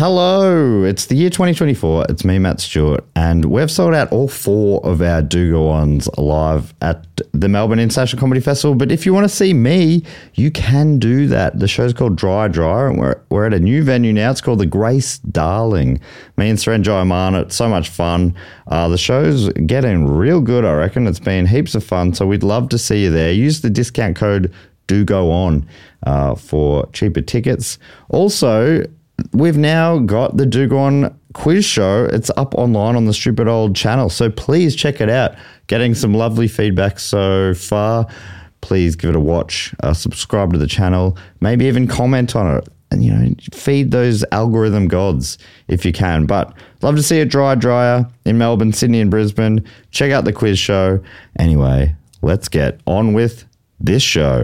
Hello, it's the year 2024. It's me, Matt Stewart, and we've sold out all 4 of our Do Go Ons live at the Melbourne International Comedy Festival. But if you want to see me, you can do that. The show's called Dry, and we're at a new venue now. It's called the Grace Darling. Me and Saranjay Aman, it's so much fun. The show's getting real good, I reckon. It's been heaps of fun, so we'd love to see you there. Use the discount code Do Go On for cheaper tickets. Also, we've now got the Do Go On quiz show. It's up online on the Stupid Old channel, so please check it out. Getting some lovely feedback so far. Please give it a watch, subscribe to the channel, maybe even comment on it, and feed those algorithm gods if you can. But love to see a dryer in Melbourne, Sydney and Brisbane. Check out the quiz show. Anyway, let's get on with this show.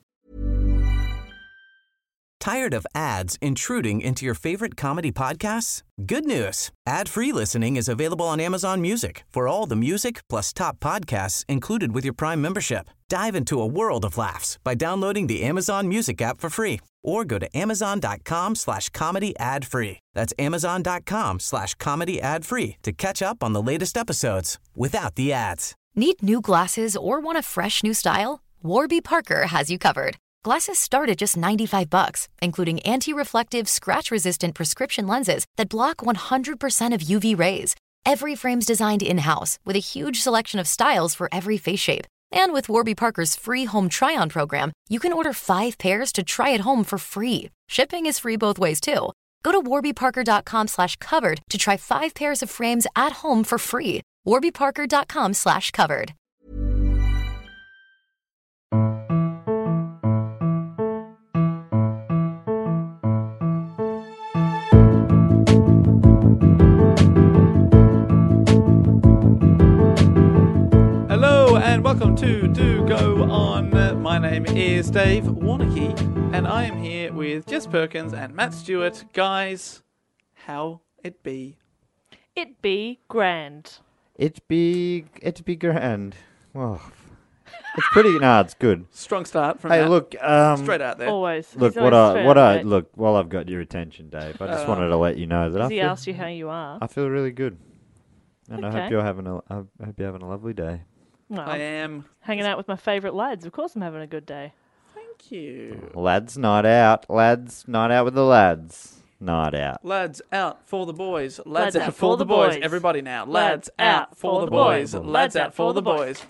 Tired of ads intruding into your favorite comedy podcasts? Good news. Ad-free listening is available on Amazon Music for all the music plus top podcasts included with your Prime membership. Dive into a world of laughs by downloading the Amazon Music app for free or go to amazon.com/comedy ad-free. That's amazon.com/comedy ad-free to catch up on the latest episodes without the ads. Need new glasses or want a fresh new style? Warby Parker has you covered. Glasses start at just $95, including anti-reflective, scratch-resistant prescription lenses that block 100% of UV rays. Every frame's designed in-house with a huge selection of styles for every face shape. And with Warby Parker's free home try-on program, you can order 5 pairs to try at home for free. Shipping is free both ways, too. Go to warbyparker.com/covered to try 5 pairs of frames at home for free. warbyparker.com/covered. And welcome to Do Go On. My name is Dave Warnicky, and I am here with Jess Perkins and Matt Stewart. Guys, how it be? It be grand. It'd be grand. Well, it's pretty. It's good. Strong start from Hey, Matt. look, Straight out there. Always. Look, He's always straight out, mate. look. While I've got your attention, Dave, I just wanted to let you know that He asked you how you are. I feel really good, and I Okay. hope you're having a lovely day. Well, I am. hanging out with my favourite lads. Of course I'm having a good day. Thank you. Lads, night out. Lads, night out with the lads. Night out. Lads out for the boys. Lads out for the boys. Everybody now. Lads out for the boys. Lads out for the boys.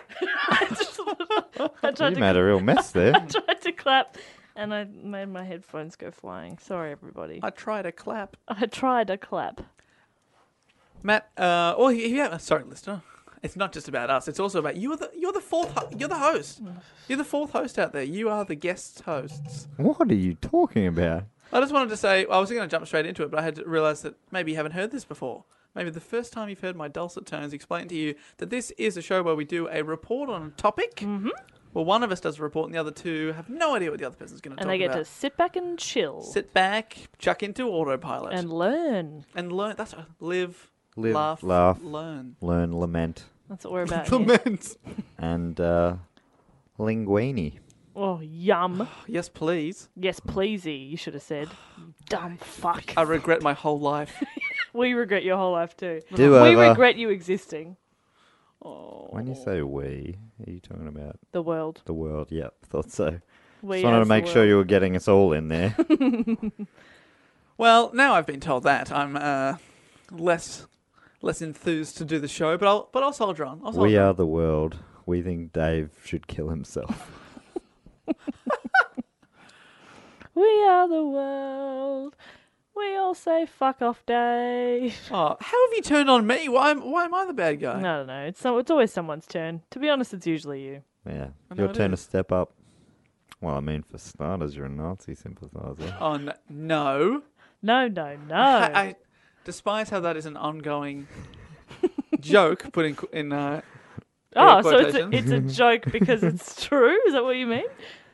I tried You made a real mess there. tried to clap and I made my headphones go flying. Sorry, everybody. I try to clap. I tried to clap. Matt, sorry, listener. It's not just about us. It's also about you're the host. You're the fourth host out there. You are the guest hosts. What are you talking about? I just wanted to say, I was going to jump straight into it, but I had to realise that maybe you haven't heard this before. Maybe the first time you've heard my dulcet tones explain to you that this is a show where we do a report on a topic. Mm-hmm. Well, one of us does a report and the other two have no idea what the other person's going to talk about. And they get to sit back and chill. Sit back, chuck into autopilot. And learn. And learn. That's right. Live, Laugh, learn, lament. That's what we're about here. Lament. And linguini. Oh, yum. Yes, please. Yes, pleasey, you should have said. You dumb fuck. I regret my whole life. We regret your whole life too. Do We over. regret you existing. Oh. When you say we, are you talking about The world. the world? Yep, thought so. We Just wanted to as the make sure world. you were getting us all in there. Well, now I've been told that, I'm less enthused to do the show, but I'll soldier on. We are the world. We think Dave should kill himself. We are the world. We all say fuck off, Dave. Oh, how have you turned on me? Why am I the bad guy? I don't know. It's always someone's turn. To be honest, it's usually you. Yeah, I know your it turn to is. step up. Well, I mean, for starters, you're a Nazi sympathiser. Oh, no. No. I despise how that is an ongoing joke put in Oh, so quotations. it's a joke because it's true? Is that what you mean?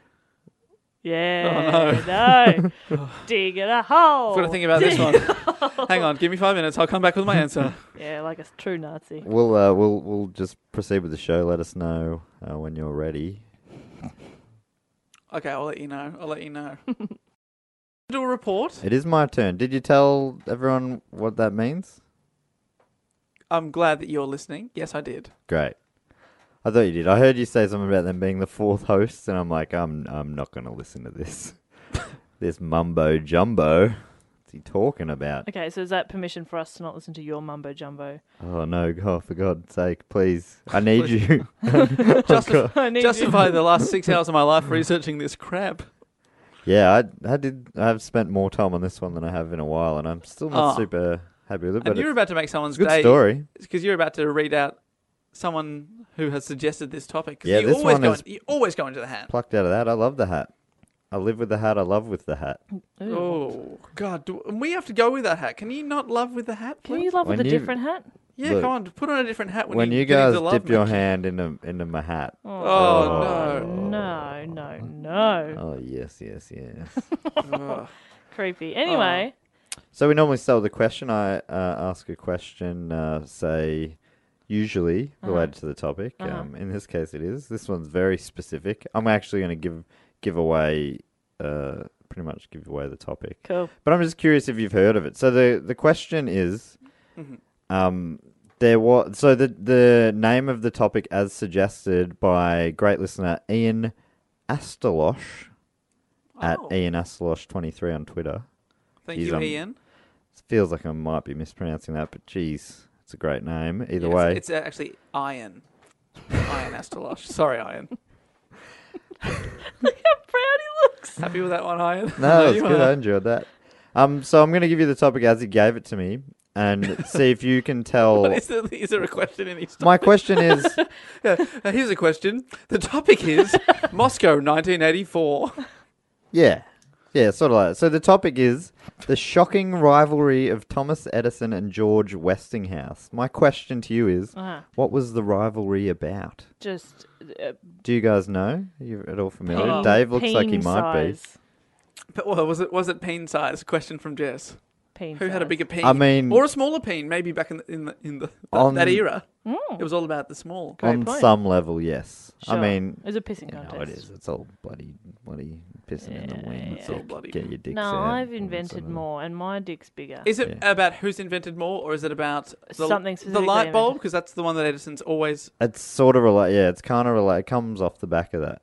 Yeah. Oh, No. Dig in a hole. I've got to think about this one. Hang on, give me 5 minutes. I'll come back with my answer. Yeah, like a true Nazi. We'll just proceed with the show. Let us know when you're ready. Okay, I'll let you know. Do a report. It is my turn. Did you tell everyone what that means? I'm glad that you're listening. Yes, I did. Great. I thought you did. I heard you say something about them being the fourth hosts, and I'm like, I'm not going to listen to this. This mumbo jumbo. What's he talking about? Okay, so is that permission for us to not listen to your mumbo jumbo? Oh no! Oh, for God's sake, please! I need you. I need Justify you. the last 6 hours of my life researching this crap. Yeah, I've spent more time on this one than I have in a while, and I'm still not Oh. super happy with it. And But you're it's about to make someone's a good day. story. Because you're about to read out someone who has suggested this topic. 'Cause Yeah, you this always one go is- you always go into the hat. Plucked out of that. I love the hat. I live with the hat. I love with the hat. Ooh. Oh, God. And we have to go with that hat. Can you not love with the hat? Can please? you love with When a you- different hat? Yeah, Look, come on. Put on a different hat When you get into guys love dip your match. hand into my hat. Oh, No, no, no. Oh yes, yes, yes. no. Creepy. Anyway, So we normally start with a question. I ask a question, say, usually related to the topic. In this case, it is. This one's very specific. I'm actually going to give away, pretty much give away the topic. cool. But I'm just curious if you've heard of it. So the question is, the name of the topic as suggested by great listener Ian Astalosh at Oh. Ian Astalosh 23 on Twitter. Thank He's you, on- Ian. Feels like I might be mispronouncing that, but geez, it's a great name. Either Yes, way, It's actually Iron. Iron Astalosh. Sorry, Iron. Look how proud he looks. Happy with that one, Iron? no, it's you good. are. I enjoyed that. So I'm going to give you the topic as he gave it to me, and see if you can tell. What is there a question in his My question is, Here's a question. The topic is Moscow 1984. yeah, sort of like that. So the topic is the shocking rivalry of Thomas Edison and George Westinghouse. My question to you is, what was the rivalry about? Just Do you guys know? Are you at all familiar? peen- Dave looks like he peen might be. size. But well, was it peen size? Question from Jess. Peen Who had a size. bigger peen? I mean- or a smaller peen? Maybe back in On- that era, Mm. it was all about the small. Great On point. some level, yes. Sure. I mean, It was a pissing you contest. know, it is. It's all bloody pissing in the Yeah, wind. yeah. It's all bloody- Get your dicks No, out. I've and invented sort of- more, and my dick's bigger. Is it Yeah. about who's invented more, or is it about Something the specifically light bulb? invented. Because that's the one that Edison's always. It's sort of related. Yeah, it's kind of related. It comes off the back of that.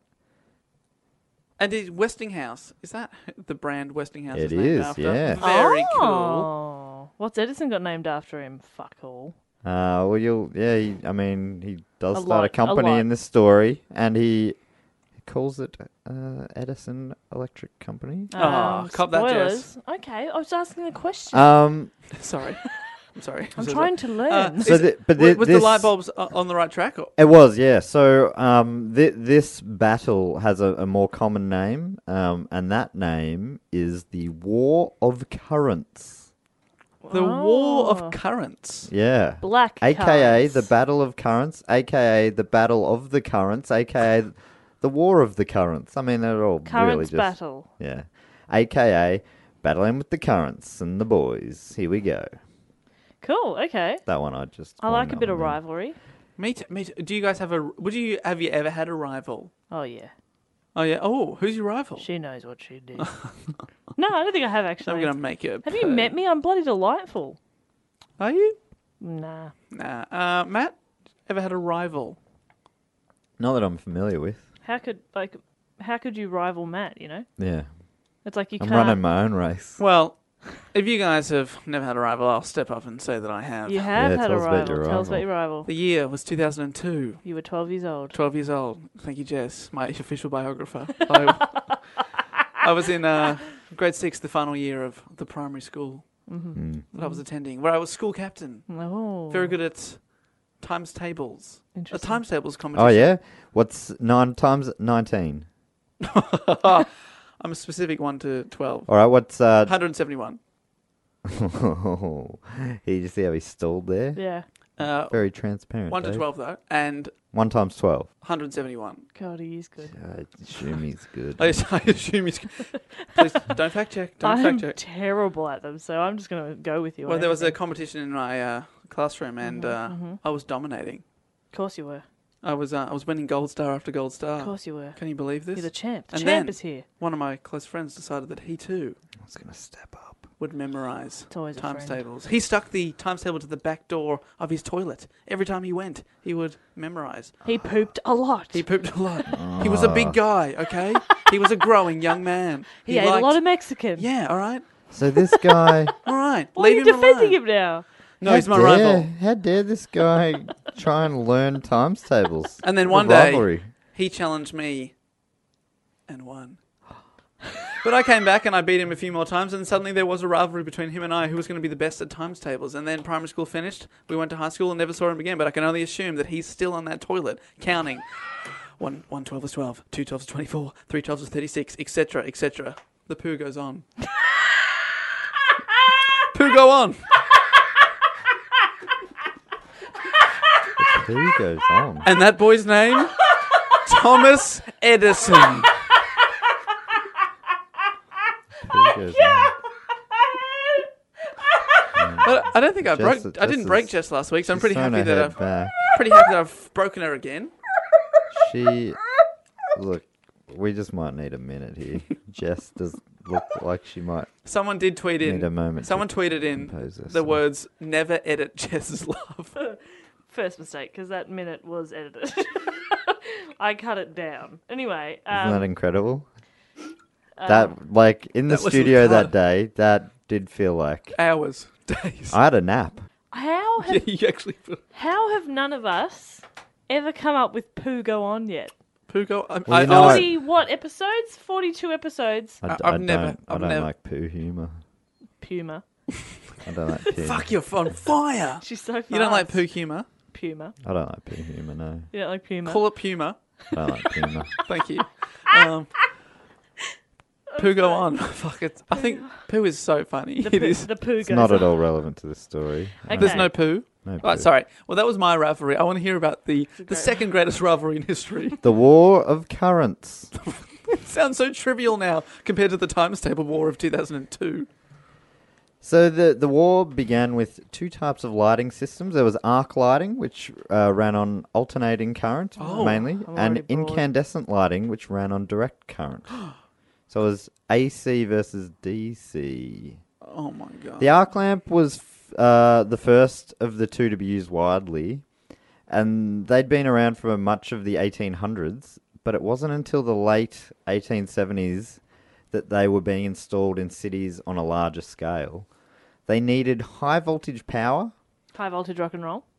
And is Westinghouse, is that the brand Westinghouse It named is, after? yeah. Very cool. Oh, what's Edison got named after him? Fuck all. Well, he does A start lot, a company a lot. in this story, and he calls it Edison Electric Company. Oh, cop that, Jess. spoilers. Okay, I was asking the question. Sorry. I'm sorry. I'm trying to learn. So was the light bulbs on the right track? Or? It was, yeah. So this battle has a more common name, and that name is the War of Currents. The War of Currents. Yeah. Black AKA currants. the Battle of Currents, AKA the Battle of the Currents, AKA the War of the Currents. I mean, they're all really Currents just... battle. Yeah. AKA battling with the currents and the boys. Here we go. Cool. Okay. That one I just... I like a bit of rivalry. rivalry. Me too. Do you guys have have you ever had a rival? Oh yeah, Oh yeah. Oh, who's your rival? she knows what she did. No, I don't think I have actually. I'm gonna make you. Have you met me? I'm bloody delightful. Are you? Nah. Nah. Matt, ever had a rival? Not that I'm familiar with. How could you rival Matt? You know, Yeah. it's like you I'm can't. running my own race. Well, if you guys have never had a rival, I'll step up and say that I have. You have Yeah, had a tell us about rival. your Tell us about rival. your rival. The year was 2002. You were 12 years old. 12 years old. Thank you, Jess, my official biographer. I was in grade 6, the final year of the primary school that I was attending, where I was school captain. Oh, Very good at times tables. A Interesting. times tables competition. Oh, yeah? What's 9 times 19? I'm a specific 1 to 12. All right, what's... 171. you see how he stalled there? Yeah. Very transparent. 1 to Dave. 12, though, and 1 times 12. 171. God, he is good. I assume he's good. I assume he's... Please, don't fact check. Don't I'm fact check. terrible at them, so I'm just going to go with you. Well, on there was a everything. competition in my classroom, and I was dominating. Of course you were. I was winning gold star after gold star. Of course you were. Can you believe this? You're the champ. The And champ then- is here. One of my close friends decided that he too I was going to step up. would memorise It's always a times friend. tables. He stuck the times table to the back door of his toilet. Every time he went, he would memorise. He pooped a lot. He pooped a lot. He was a big guy, okay? He was a growing young man. He ate a lot of Mexican. Yeah, all right. So this guy... All right. Why are you Leave him defending alone. him now? No, he's my rival. How dare this guy try and learn times tables? And then The one day, rivalry. he challenged me and won. But I came back and I beat him a few more times, and suddenly there was a rivalry between him and I who was going to be the best at times tables. And then primary school finished, we went to high school and never saw him again, but I can only assume that he's still on that toilet counting. 1 12 is 12, 2 12 is 24, 3 12 is 36, etc., etc. The poo goes on. Poo go on. Who goes on? And that boy's name? Thomas Edison. Who goes on? I don't think I Jess- broke. I didn't Jess break is- Jess last week, so I'm She's pretty thrown happy her that head back. I've broken her again. She... Look, we just might need a minute here. Jess does look like she might Someone did tweet in. need a moment. Someone to tweeted in compose herself. the words "Never edit Jess's love." First mistake, because that minute was edited. I cut it down. Anyway. Isn't that incredible? That, like, in the That was studio that hard. day, that did feel like... Hours, days. I had a nap. How Yeah, have, you actually how have none of us ever come up with poo go on yet? poo go. Well, you know what? 40 what episodes? 42 episodes. I've never- I I've don't never- like poo humour. Puma. I don't like poo. Fuck, you're on fire. She's so fast. You don't like poo humour? Puma. I don't like poo humour, no. You don't like Puma. Call it Puma. I don't like humour. Thank you. Poo go on. Fuck it. I think poo is so funny. The It poo, is. the poo It's goes not on. at all relevant to this story. Okay. There's no poo. No Right, poo. sorry. Well, that was my rivalry. I want to hear about the second greatest rivalry in history. The War of Currents. It sounds so trivial now compared to the Times Table War of 2002. So the war began with two types of lighting systems. There was arc lighting, which ran on alternating current mainly, I'm and already bored. incandescent lighting, which ran on direct current. So it was AC versus DC. Oh my god. The arc lamp was the first of the two to be used widely, and they'd been around for much of the 1800s, but it wasn't until the late 1870s that they were being installed in cities on a larger scale. They needed high voltage power, High voltage rock and roll.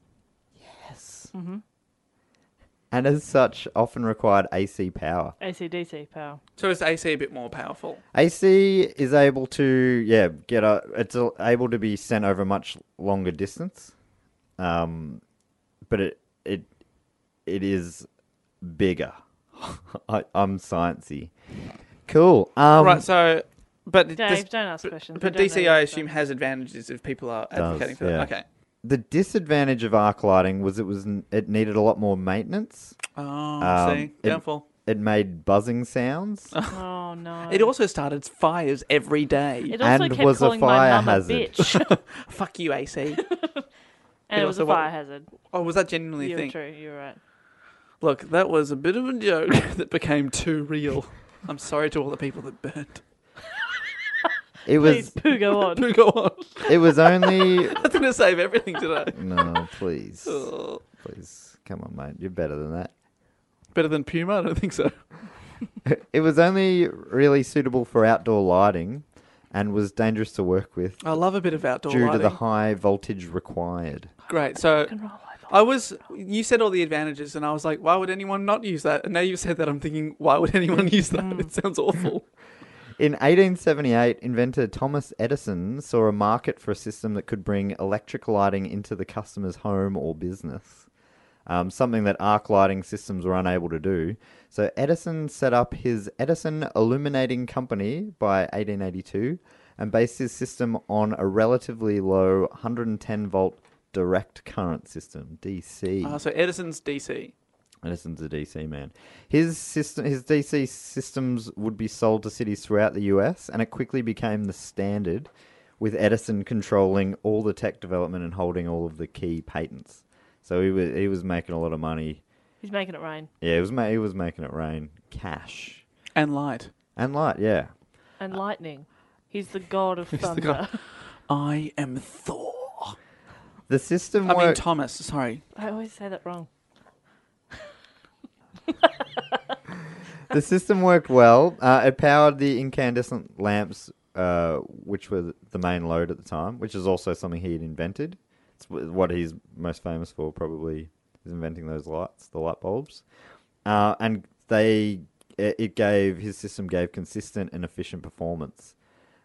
and as such often required AC power. AC/DC power. So is AC a bit more powerful? AC is able to, it's able to be sent over a much longer distance, but it is bigger. I'm sciencey. Cool. Right, so... But Dave, don't ask questions. But We don't know DC, your I answer. assume, has advantages if people are advocating for yeah. that. Okay. The disadvantage of arc lighting was it needed a lot more maintenance. Oh, see? it- Downfall. It made buzzing sounds. Oh, no. It also started fires every day. It also and kept was a calling fire my mum hazard. a bitch. Fuck you, AC. And it was also a what- fire hazard. Oh, was that genuinely a You were thing? true. You were right. Look, that was a bit of a joke that became too real. I'm sorry to all the people that burnt. It Please, was poo, go on. Poo, go on. it was only I'm going to save everything today. no, please. Oh. Please. Come on, mate. You're better than that. Better than Puma? I don't think so. It was only really suitable for outdoor lighting and was dangerous to work with I love a bit of outdoor due lighting. to the high voltage required. Great. So Rock and roll, high voltage. you said all the advantages, and I was like, why would anyone not use that? And now you've said that, I'm thinking, why would anyone use that? It sounds awful. In 1878, inventor Thomas Edison saw a market for a system that could bring electric lighting into the customer's home or business, something that arc lighting systems were unable to do. So Edison set up his Edison Illuminating Company by 1882 and based his system on a relatively low 110-volt direct current system, DC. So Edison's DC. Edison's a DC man. His DC systems would be sold to cities throughout the US, and it quickly became the standard, with Edison controlling all the tech development and holding all of the key patents. So he was making a lot of money He's making it rain. Yeah, he was making it rain. Cash. And light. And light, yeah. And lightning. He's the god of the thunder. god. I am Thor. The system I mean worked... Thomas, sorry. I always say that wrong. The system worked well. It powered the incandescent lamps, which were the main load at the time, which is also something he had invented. It's what he's most famous for, probably, is inventing those lights, the light bulbs. And his system gave consistent and efficient performance.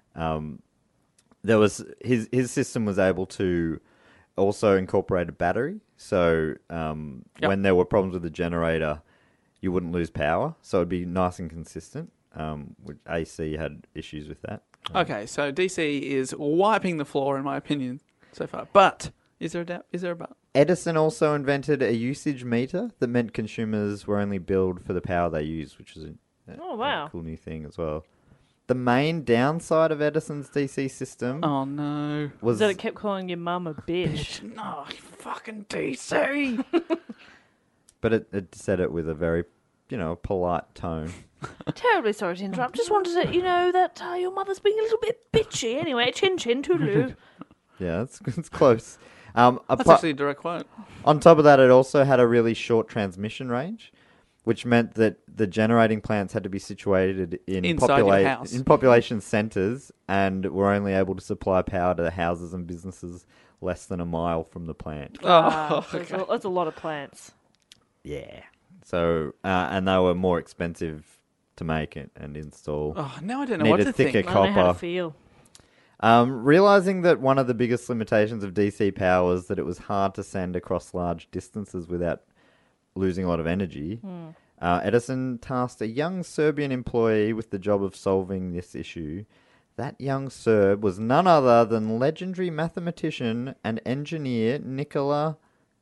His system was able to also incorporate a battery, so when there were problems with the generator, you wouldn't lose power, so it'd be nice and consistent. Which AC had issues with that. Okay, so DC is wiping the floor, in my opinion, so far. But is there a doubt? Is there a but? Edison also invented a usage meter that meant consumers were only billed for the power they used, which is a cool new thing as well. The main downside of Edison's DC system Oh no! was that it kept calling your mum a bitch. No, fucking DC. but it said it with a very, polite tone. Terribly sorry to interrupt. Just wanted to let you know that your mother's being a little bit bitchy. Anyway, chin chin toodaloo. Yeah, it's close. That's actually a direct quote. On top of that, it also had a really short transmission range, which meant that the generating plants had to be situated Inside your house. in population centres and were only able to supply power to the houses and businesses less than a mile from the plant. Okay. That's a lot of plants. Yeah. So, and they were more expensive to make it and install. Oh, now I don't know what to think. I don't know how to feel. Realising that one of the biggest limitations of DC power was that it was hard to send across large distances without losing a lot of energy, Edison tasked a young Serbian employee with the job of solving this issue. That young Serb was none other than legendary mathematician and engineer Nikola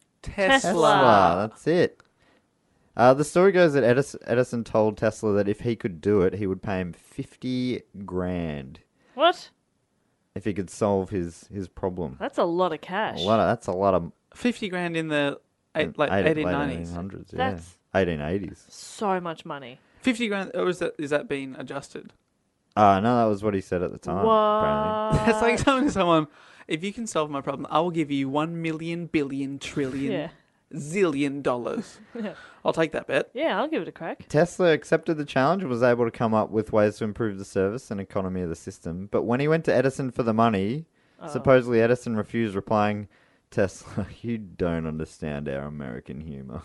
Tesla. That's it. The story goes that Edison told Tesla that if he could do it, he would pay him $50,000 What? if he could solve his problem. That's a lot of cash. That's a lot of 50 grand in the 1890s. 1800s, yeah. That's 1880s. so much money. 50 grand, or is that being adjusted? No, that was what he said at the time, apparently. What? It's like telling someone, if you can solve my problem, I will give you 1 million billion trillion zillion dollars. I'll take that bet. Yeah, I'll give it a crack. Tesla accepted the challenge and was able to come up with ways to improve the service and economy of the system. But when he went to Edison for the money, supposedly Edison refused, replying, Tesla, you don't understand our American humour.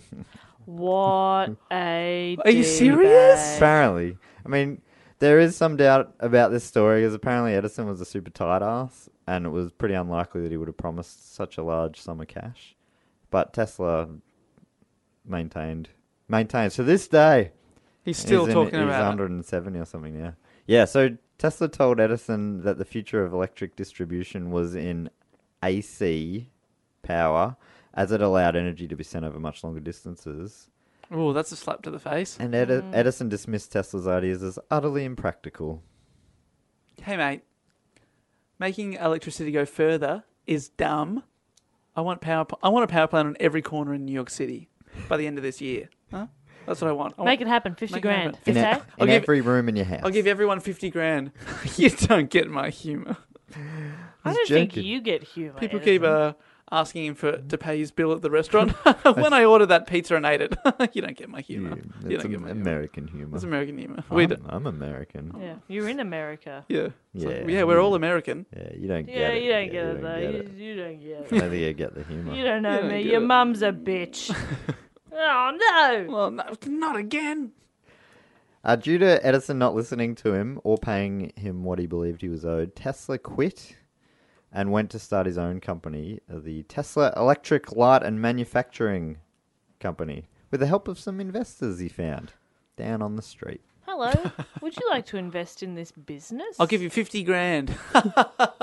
What a Are you serious? Apparently. I mean, there is some doubt about this story, because apparently Edison was a super tight ass, and it was pretty unlikely that he would have promised such a large sum of cash. But Tesla maintained to this day. He's still talking he's about it. 170 or something now. Yeah, so Tesla told Edison that the future of electric distribution was in AC power, as it allowed energy to be sent over much longer distances. Oh, that's a slap to the face. And Edison dismissed Tesla's ideas as utterly impractical. Hey, mate. Making electricity go further is dumb. I want a power plant on every corner in New York City by the end of this year. Huh? That's what I want. Make it happen. 50 Make it grand. happen. Okay? In every room in your house. I'll give everyone 50 grand. You don't get my humour. I don't think you get humour. People Edison. keep asking him to pay his bill at the restaurant. When I ordered that pizza and ate it, you don't get my humour. You It's don't get my humour. American humour. It's American humour. I'm American. Yeah, you're in America. Yeah. Yeah. We're all American. Yeah, you don't get Yeah, it. you don't get it, you though. don't get You don't get I it. don't think you get the humour. You don't know You don't me. get Your it. mum's a bitch. Oh, no. Well, no, not again. Due to Edison not listening to him or paying him what he believed he was owed, Tesla quit and went to start his own company, the Tesla Electric Light and Manufacturing Company, with the help of some investors he found down on the street. Hello. Would you like to invest in this business? I'll give you 50 grand.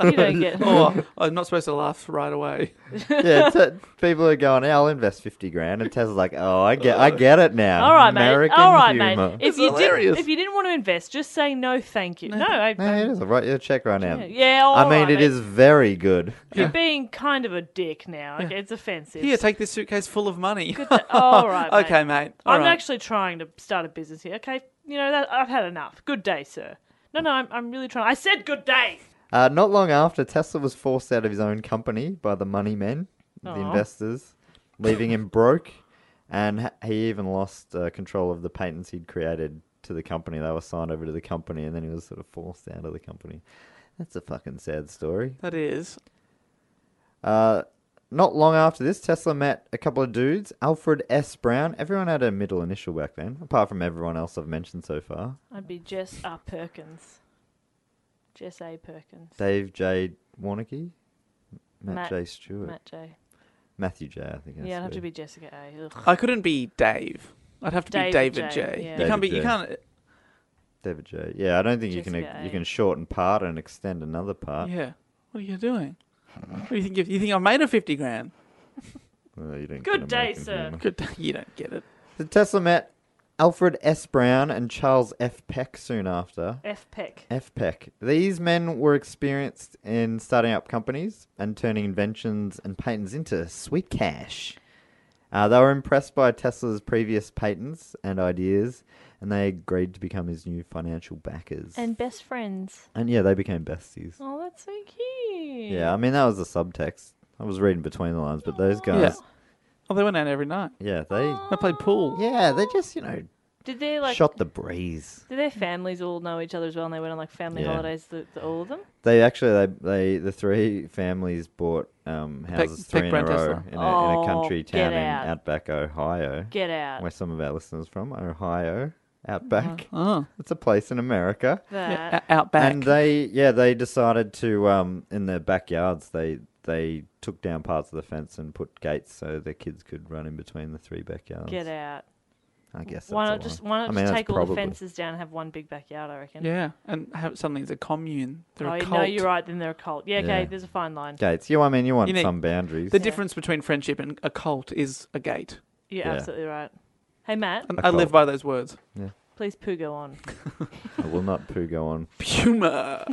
You don't get. Oh, I'm not supposed to laugh right away. Yeah, people are going, I'll invest 50 grand. And Tesla's like, oh, I get it now. All right, American mate. All right, humor. mate. It's hilarious. If you didn't want to invest, just say no, thank you. No, I. No, it is. I'll write you a check right now. Yeah, all I mean, right, it mate. is very good. You're being kind of a dick now. Okay, it's offensive. Here, take this suitcase full of money. All right, mate. Okay, mate. All I'm right. actually trying to start a business here. Okay, I've had enough. Good day, sir. No, I'm really trying. I said good day. Not long after, Tesla was forced out of his own company by the money men, the investors, leaving him broke. And he even lost control of the patents he'd created to the company. They were signed over to the company, and then he was sort of forced out of the company. That's a fucking sad story. That is. Not long after this, Tesla met a couple of dudes. Alfred S. Brown. Everyone had a middle initial back then, apart from everyone else I've mentioned so far. I'd be Jess R. Perkins. Jess A. Perkins. Dave J. Warnicky. Matt Matt- J. Stewart. Matt J. Matthew J. I think. it has Yeah, I'd have to be Jessica A. Ugh. I couldn't be Dave. I'd have to be David David J, J. yeah. You can't be. David You J. can't. David J. Yeah, I don't think you Jessica A. can shorten part and extend another part. Yeah. What are you doing? What do you think? You think I've made a 50 grand? Well, you don't Good get day, American sir. humor. Good. You don't get it. So Tesla met Alfred S. Brown and Charles F. Peck soon after. F. Peck. F. Peck. These men were experienced in starting up companies and turning inventions and patents into sweet cash. They were impressed by Tesla's previous patents and ideas, and they agreed to become his new financial backers. And best friends. And yeah, they became besties. Oh, that's so cute. Yeah, I mean, that was the subtext. I was reading between the lines, but those guys, Yeah. Oh, they went out every night. they They played pool. just, Did they shot the breeze. Did their families all know each other as well, and they went on like family Yeah. holidays? All of them. They actually, the three families bought houses Peck three in a Brand row Tesla. in a Oh, country get town in out. Outback, Ohio, Get out. where some of our listeners from, Ohio, Outback. Oh. It's a place in America. That. Yeah, out back. And they decided to in their backyards they took down parts of the fence and put gates so their kids could run in between the three backyards. Get out. I guess. Why not that's just a why lie. not I mean, just that's take all the probably- fences down and have one big backyard? I reckon. Yeah, and suddenly it's a commune. They're a Oh, cult. no, you're right. Then they're a cult. Yeah, okay. Yeah. There's a fine line. Gates. You want You need- some boundaries. The difference between friendship and a cult is a gate. You're Yeah. absolutely right. Hey Matt, And A I live cult. by those words. please poo go on. I will not poo go on. Puma.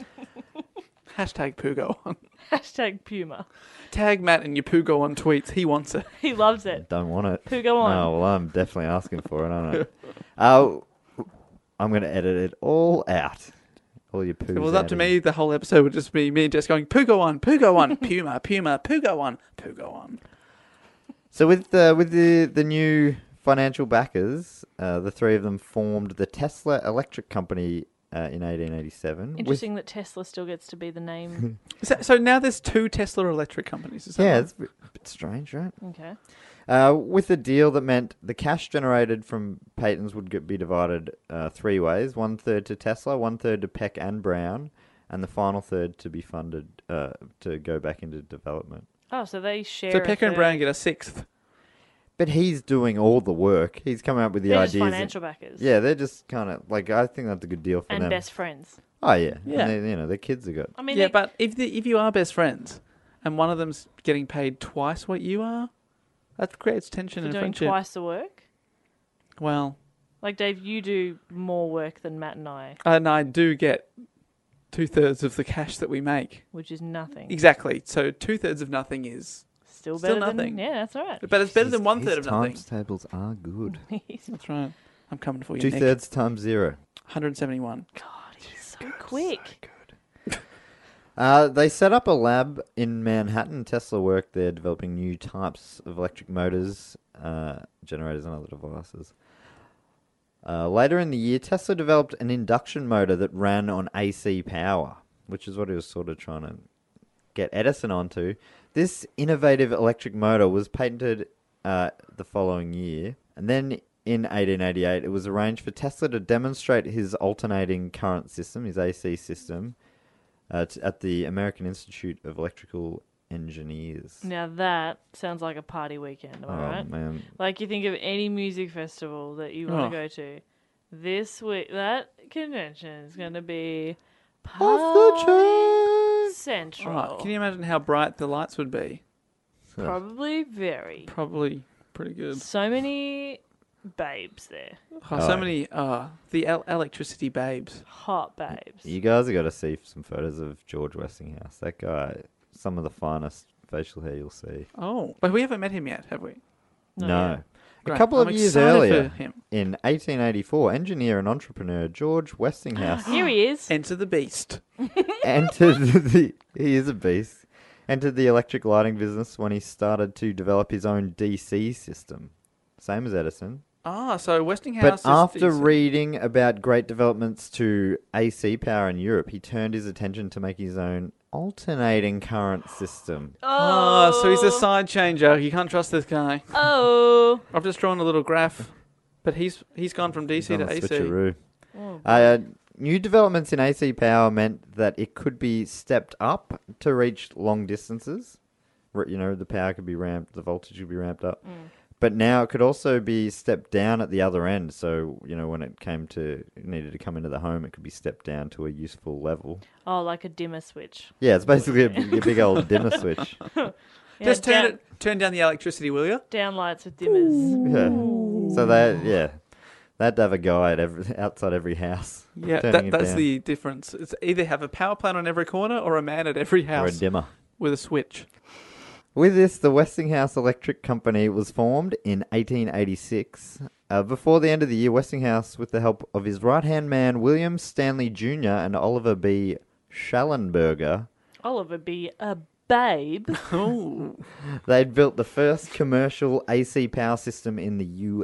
Hashtag Pugo on. Hashtag Puma. Tag Matt in your Pugo on tweets. He wants it. He loves it. Don't want it. Poo go on. No, well, I'm definitely asking for it, aren't I? I'm going to edit it all out. All your poos. If it was up to me, the whole episode would just be me and Jess going, Pugo on, Puma, Puma, Pugo on, Pugo on. So with the new financial backers, the three of them formed the Tesla Electric Company in 1887. Interesting that Tesla still gets to be the name. So now there's two Tesla electric companies. Is that Yeah, right? it's a bit strange, right? Okay. With a deal that meant the cash generated from patents would be divided three ways: 1/3 to Tesla, 1/3 to Peck and Brown, and the final third to be funded to go back into development. Oh, so they share. So a Pecker and third. Brown get a sixth. But he's doing all the work. He's coming up with the They're ideas. just financial backers. Yeah, they're just kind of like, I think that's a good deal for And them. best friends. Oh yeah, Yeah. And they, their kids are good. I mean, Yeah, they- but if you are best friends and one of them's getting paid twice what you are, that creates tension for in doing friendship. twice the work. Well, Like Dave, you do more work than Matt and I do get 2/3 of the cash that we make. which is nothing. Exactly. So 2/3 of nothing is, Still Still better nothing. than yeah, that's all right. but it's better His- than 1/3 his of nothing. times tables are good. That's right. I'm coming for you, 2/3 Nick. times 0. 171. God, he's so quick. They set up a lab in Manhattan. Tesla worked there developing new types of electric motors, generators, and other devices. Later in the year, Tesla developed an induction motor that ran on AC power, which is what he was sort of trying to get Edison onto. This innovative electric motor was patented the following year, and then in 1888, it was arranged for Tesla to demonstrate his alternating current system, his AC system, at the American Institute of Electrical Engineers. Now that sounds like a party weekend, am I Oh, right? man. Like you think of any music festival that you want Oh. to go to. This week, that convention is going to be Off the party charts. Central. Can you imagine how bright the lights would be? Probably very. Probably pretty good. So many babes there. So many, the electricity babes. Hot babes. You guys have got to see some photos of George Westinghouse. That guy, some of the finest facial hair you'll see. Oh, but we haven't met him yet, have we? No. Great. A couple of I'm years excited earlier, for him. in 1884, engineer and entrepreneur George Westinghouse Here he is. Enter the beast. entered he is a beast, entered the electric lighting business when he started to develop his own DC system. Same as Edison. So Westinghouse But after reading about great developments to AC power in Europe, he turned his attention to making his own alternating current system. so he's a side changer. You can't trust this guy. Oh. I've just drawn a little graph, but he's gone from DC He's on to a AC. switcheroo. New developments in AC power meant that it could be stepped up to reach long distances. The power could be ramped, the voltage could be ramped up. But now it could also be stepped down at the other end. So, when it needed to come into the home, it could be stepped down to a useful level. Oh, like a dimmer switch. Yeah, it's basically a big old dimmer switch. Just turn down the electricity, will you? Down lights with dimmers. Yeah. So they had to have a guy outside every house. Yeah, turning it that's down. the difference. It's either have a power plant on every corner or a man at every Or a house dimmer. with a switch. With this, the Westinghouse Electric Company was formed in 1886. Before the end of the year, Westinghouse, with the help of his right-hand man, William Stanley Jr. and Oliver B. Schallenberger, Oliver be a babe. Oh. they'd built the first commercial AC power system in the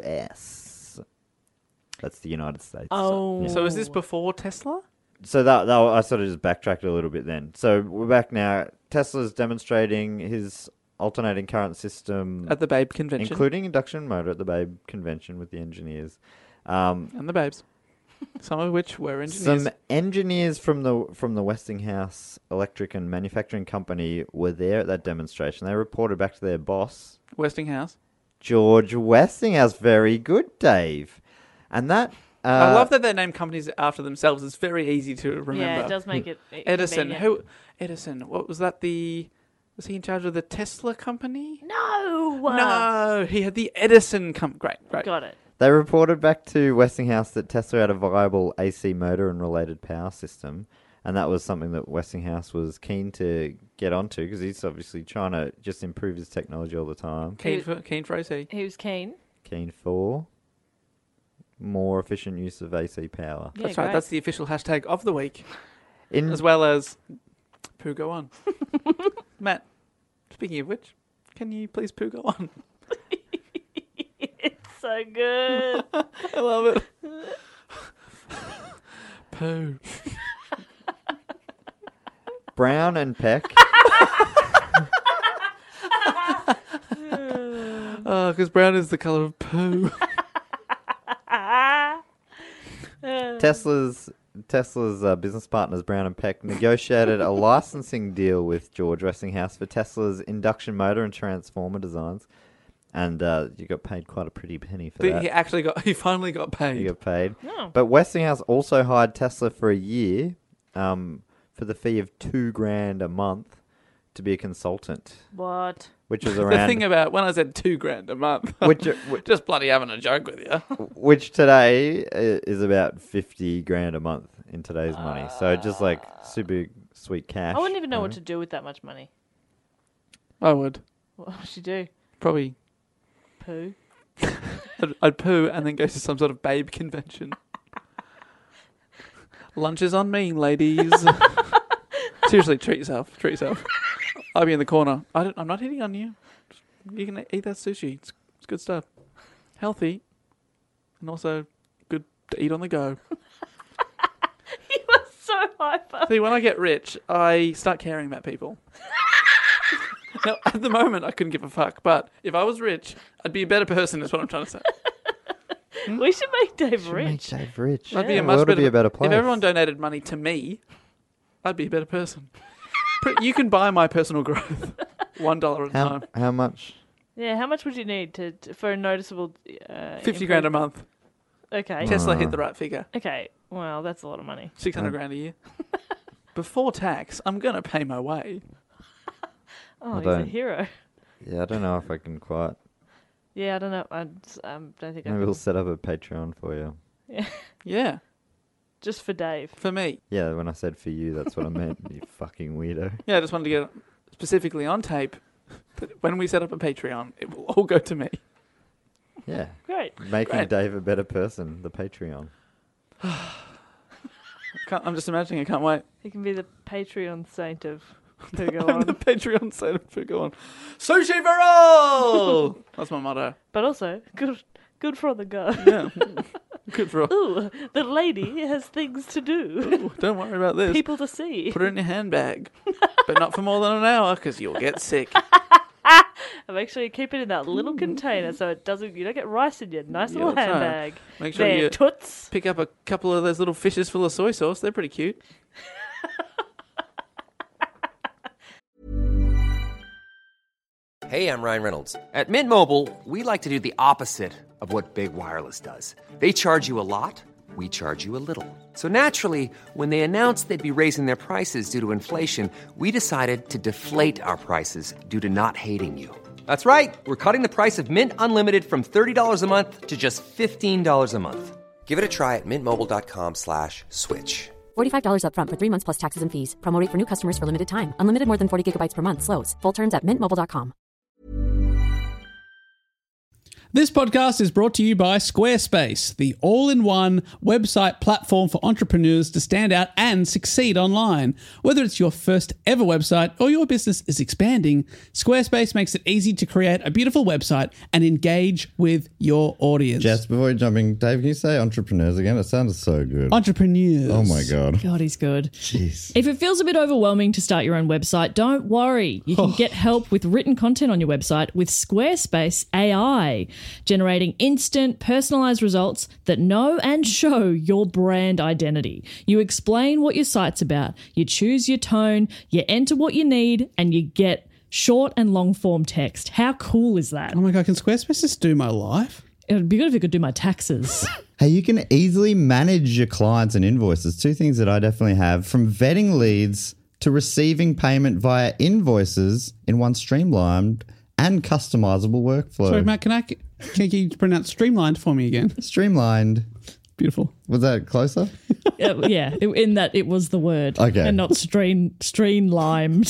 US. That's the United States. Oh. So is this before Tesla? So that I sort of just backtracked a little bit then. So we're back now. Tesla's demonstrating his alternating current system At the Babe Convention. including induction motor at the Babe Convention with the engineers. And the babes. Some of which were engineers. Some engineers from the Westinghouse Electric and Manufacturing Company were there at that demonstration. They reported back to their boss, Westinghouse. George Westinghouse. Very good, Dave. And that... I love that they name companies after themselves. It's very easy to remember. Yeah, it does make it Edison. convenient. Edison. What was that? Was he in charge of the Tesla company? No. No, he had the Edison company. Great. Got it. They reported back to Westinghouse that Tesla had a viable AC motor and related power system, and that was something that Westinghouse was keen to get onto because he's obviously trying to just improve his technology all the time. Keen for AC. He was keen. Keen for more efficient use of AC power. Yeah, That's right. great. That's the official hashtag of the week, In as well as poo go on. Matt, speaking of which, can you please poo go on? It's so good. I love it. Poo. Brown and Peck. Because brown is the colour of poo. Tesla's business partners, Brown and Peck, negotiated a licensing deal with George Westinghouse for Tesla's induction motor and transformer designs, and you got paid quite a pretty penny for that. He finally got paid. You got paid. Oh. But Westinghouse also hired Tesla for a year, for the fee of $2,000 a month to be a consultant, What? which was The around thing about when I said $2,000 a month, which just bloody having a joke with you. which today is about $50,000 a month in today's money. So just like super sweet cash. I wouldn't even know what to do with that much money. I would What would you do? probably. Poo? I'd poo and then go to some sort of babe convention. Lunch is on me, ladies. Seriously, treat yourself. I'll be in the corner. I'm not hitting on you. You can eat that sushi. It's good stuff. Healthy. And also good to eat on the go. You are so hyper. See, when I get rich, I start caring about people. Now, at the moment, I couldn't give a fuck. But if I was rich, I'd be a better person, is what I'm trying to say. We should make Dave Should rich. make Dave rich. I'd be The a much world would be a better place. If everyone donated money to me, I'd be a better person. You can buy my personal growth. $1 at a time. How much? Yeah, how much would you need for a noticeable... $50,000 a month. Okay. Tesla hit the right figure. Okay. Well, that's a lot of money. 600 grand a year. before tax, I'm going to pay my way. Oh, he's a don't- hero. Yeah, I don't know if I can quite. Yeah, I don't know. I don't think I Maybe can. we'll set up a Patreon for you. Yeah, Just for Dave. for me. Yeah, when I said for you, that's what I meant. You fucking weirdo. Yeah, I just wanted to get specifically on tape that when we set up a Patreon, it will all go to me. Yeah. Great. Making Great. Dave a better person, the Patreon. I'm just imagining. I can't wait. He can be the Patreon saint of who go I'm the on. Patreon side of go on. Sushi for all! That's my motto. But also, good for the go. Yeah. Good for all. Ooh, the lady has things to do. Ooh, don't worry about this. People to see. Put it in your handbag. But not for more than an hour, because you'll get sick. And make sure you keep it in that little container so it doesn't. You don't get rice in your nice Yeah, little that's right. handbag. Make sure There, you toots. pick up a couple of those little fishes full of soy sauce. They're pretty cute. Hey, I'm Ryan Reynolds. At Mint Mobile, we like to do the opposite of what Big Wireless does. They charge you a lot, we charge you a little. So naturally, when they announced they'd be raising their prices due to inflation, we decided to deflate our prices due to not hating you. That's right. We're cutting the price of Mint Unlimited from $30 a month to just $15 a month. Give it a try at mintmobile.com/switch. $45 up front for 3 months plus taxes and fees. Promo rate for new customers for limited time. Unlimited more than 40 gigabytes per month. Slows full terms at mintmobile.com. This podcast is brought to you by Squarespace, the all-in-one website platform for entrepreneurs to stand out and succeed online. Whether it's your first ever website or your business is expanding, Squarespace makes it easy to create a beautiful website and engage with your audience. Jess, before you jump in, Dave, can you say entrepreneurs again? It sounded so good. Entrepreneurs. Oh my God. God, he's good. Jeez. If it feels a bit overwhelming to start your own website, don't worry. You can get help with written content on your website with Squarespace AI, generating instant, personalized results that know and show your brand identity. You explain what your site's about, you choose your tone, you enter what you need, and you get short and long form text. How cool is that? Oh my God, can Squarespace just do my life? It would be good if it could do my taxes. Hey, you can easily manage your clients and invoices. Two things that I definitely have, from vetting leads to receiving payment via invoices in one streamlined and customizable workflow. Sorry, Matt, can you pronounce streamlined for me again? Streamlined. Beautiful. Was that closer? Yeah, in that it was the word. Okay. And not streamlined.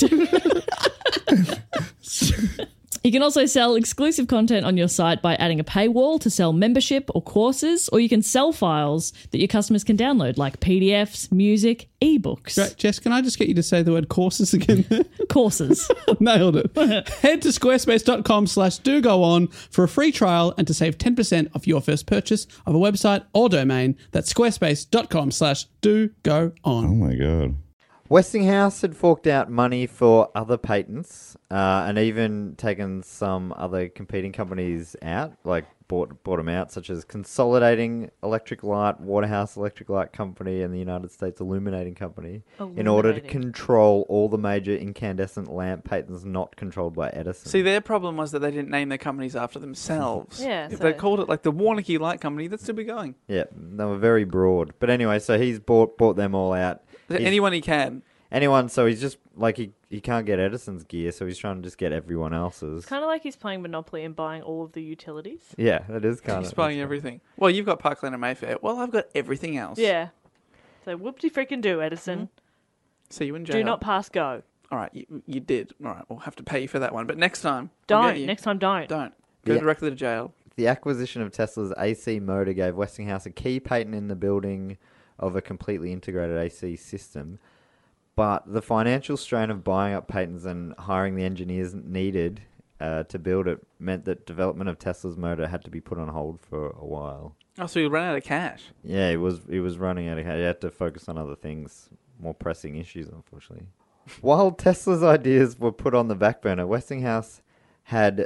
You can also sell exclusive content on your site by adding a paywall to sell membership or courses, or you can sell files that your customers can download, like PDFs, music, ebooks. Great. Jess, can I just get you to say the word courses again? Courses. Nailed it. Head to squarespace.com/do-go-on for a free trial and to save 10% off your first purchase of a website or domain. That's squarespace.com/do-go-on. Oh my God. Westinghouse had forked out money for other patents and even taken some other competing companies out, like bought them out, such as Consolidating Electric Light, Waterhouse Electric Light Company, and the United States Illuminating Company, in order to control all the major incandescent lamp patents not controlled by Edison. See, their problem was that they didn't name their companies after themselves. Yeah, If so- they called it like the Warneke Light Company, that'd still be going. Yeah, they were very broad. But anyway, so he's bought them all out. He's- Anyone he can. Anyone, so he's just, like, he can't get Edison's gear, so he's trying to just get everyone else's. It's kind of like he's playing Monopoly and buying all of the utilities. Yeah, it is kind He's of. buying everything. Well, you've got Parkland and Mayfair. Well, I've got everything else. Yeah. So whoop-de freaking do, Edison. See you in jail. Do not pass go. All right, you did. All right, we'll have to pay you for that one. But next time, I'll Don't. get you. Next time, don't. Don't. Go Yeah. directly to jail. The acquisition of Tesla's AC motor gave Westinghouse a key patent in the building of a completely integrated AC system. But the financial strain of buying up patents and hiring the engineers needed to build it meant that development of Tesla's motor had to be put on hold for a while. Oh, so you ran out of cash. Yeah, it was running out of cash. He had to focus on other things, more pressing issues, unfortunately. While Tesla's ideas were put on the back burner, Westinghouse had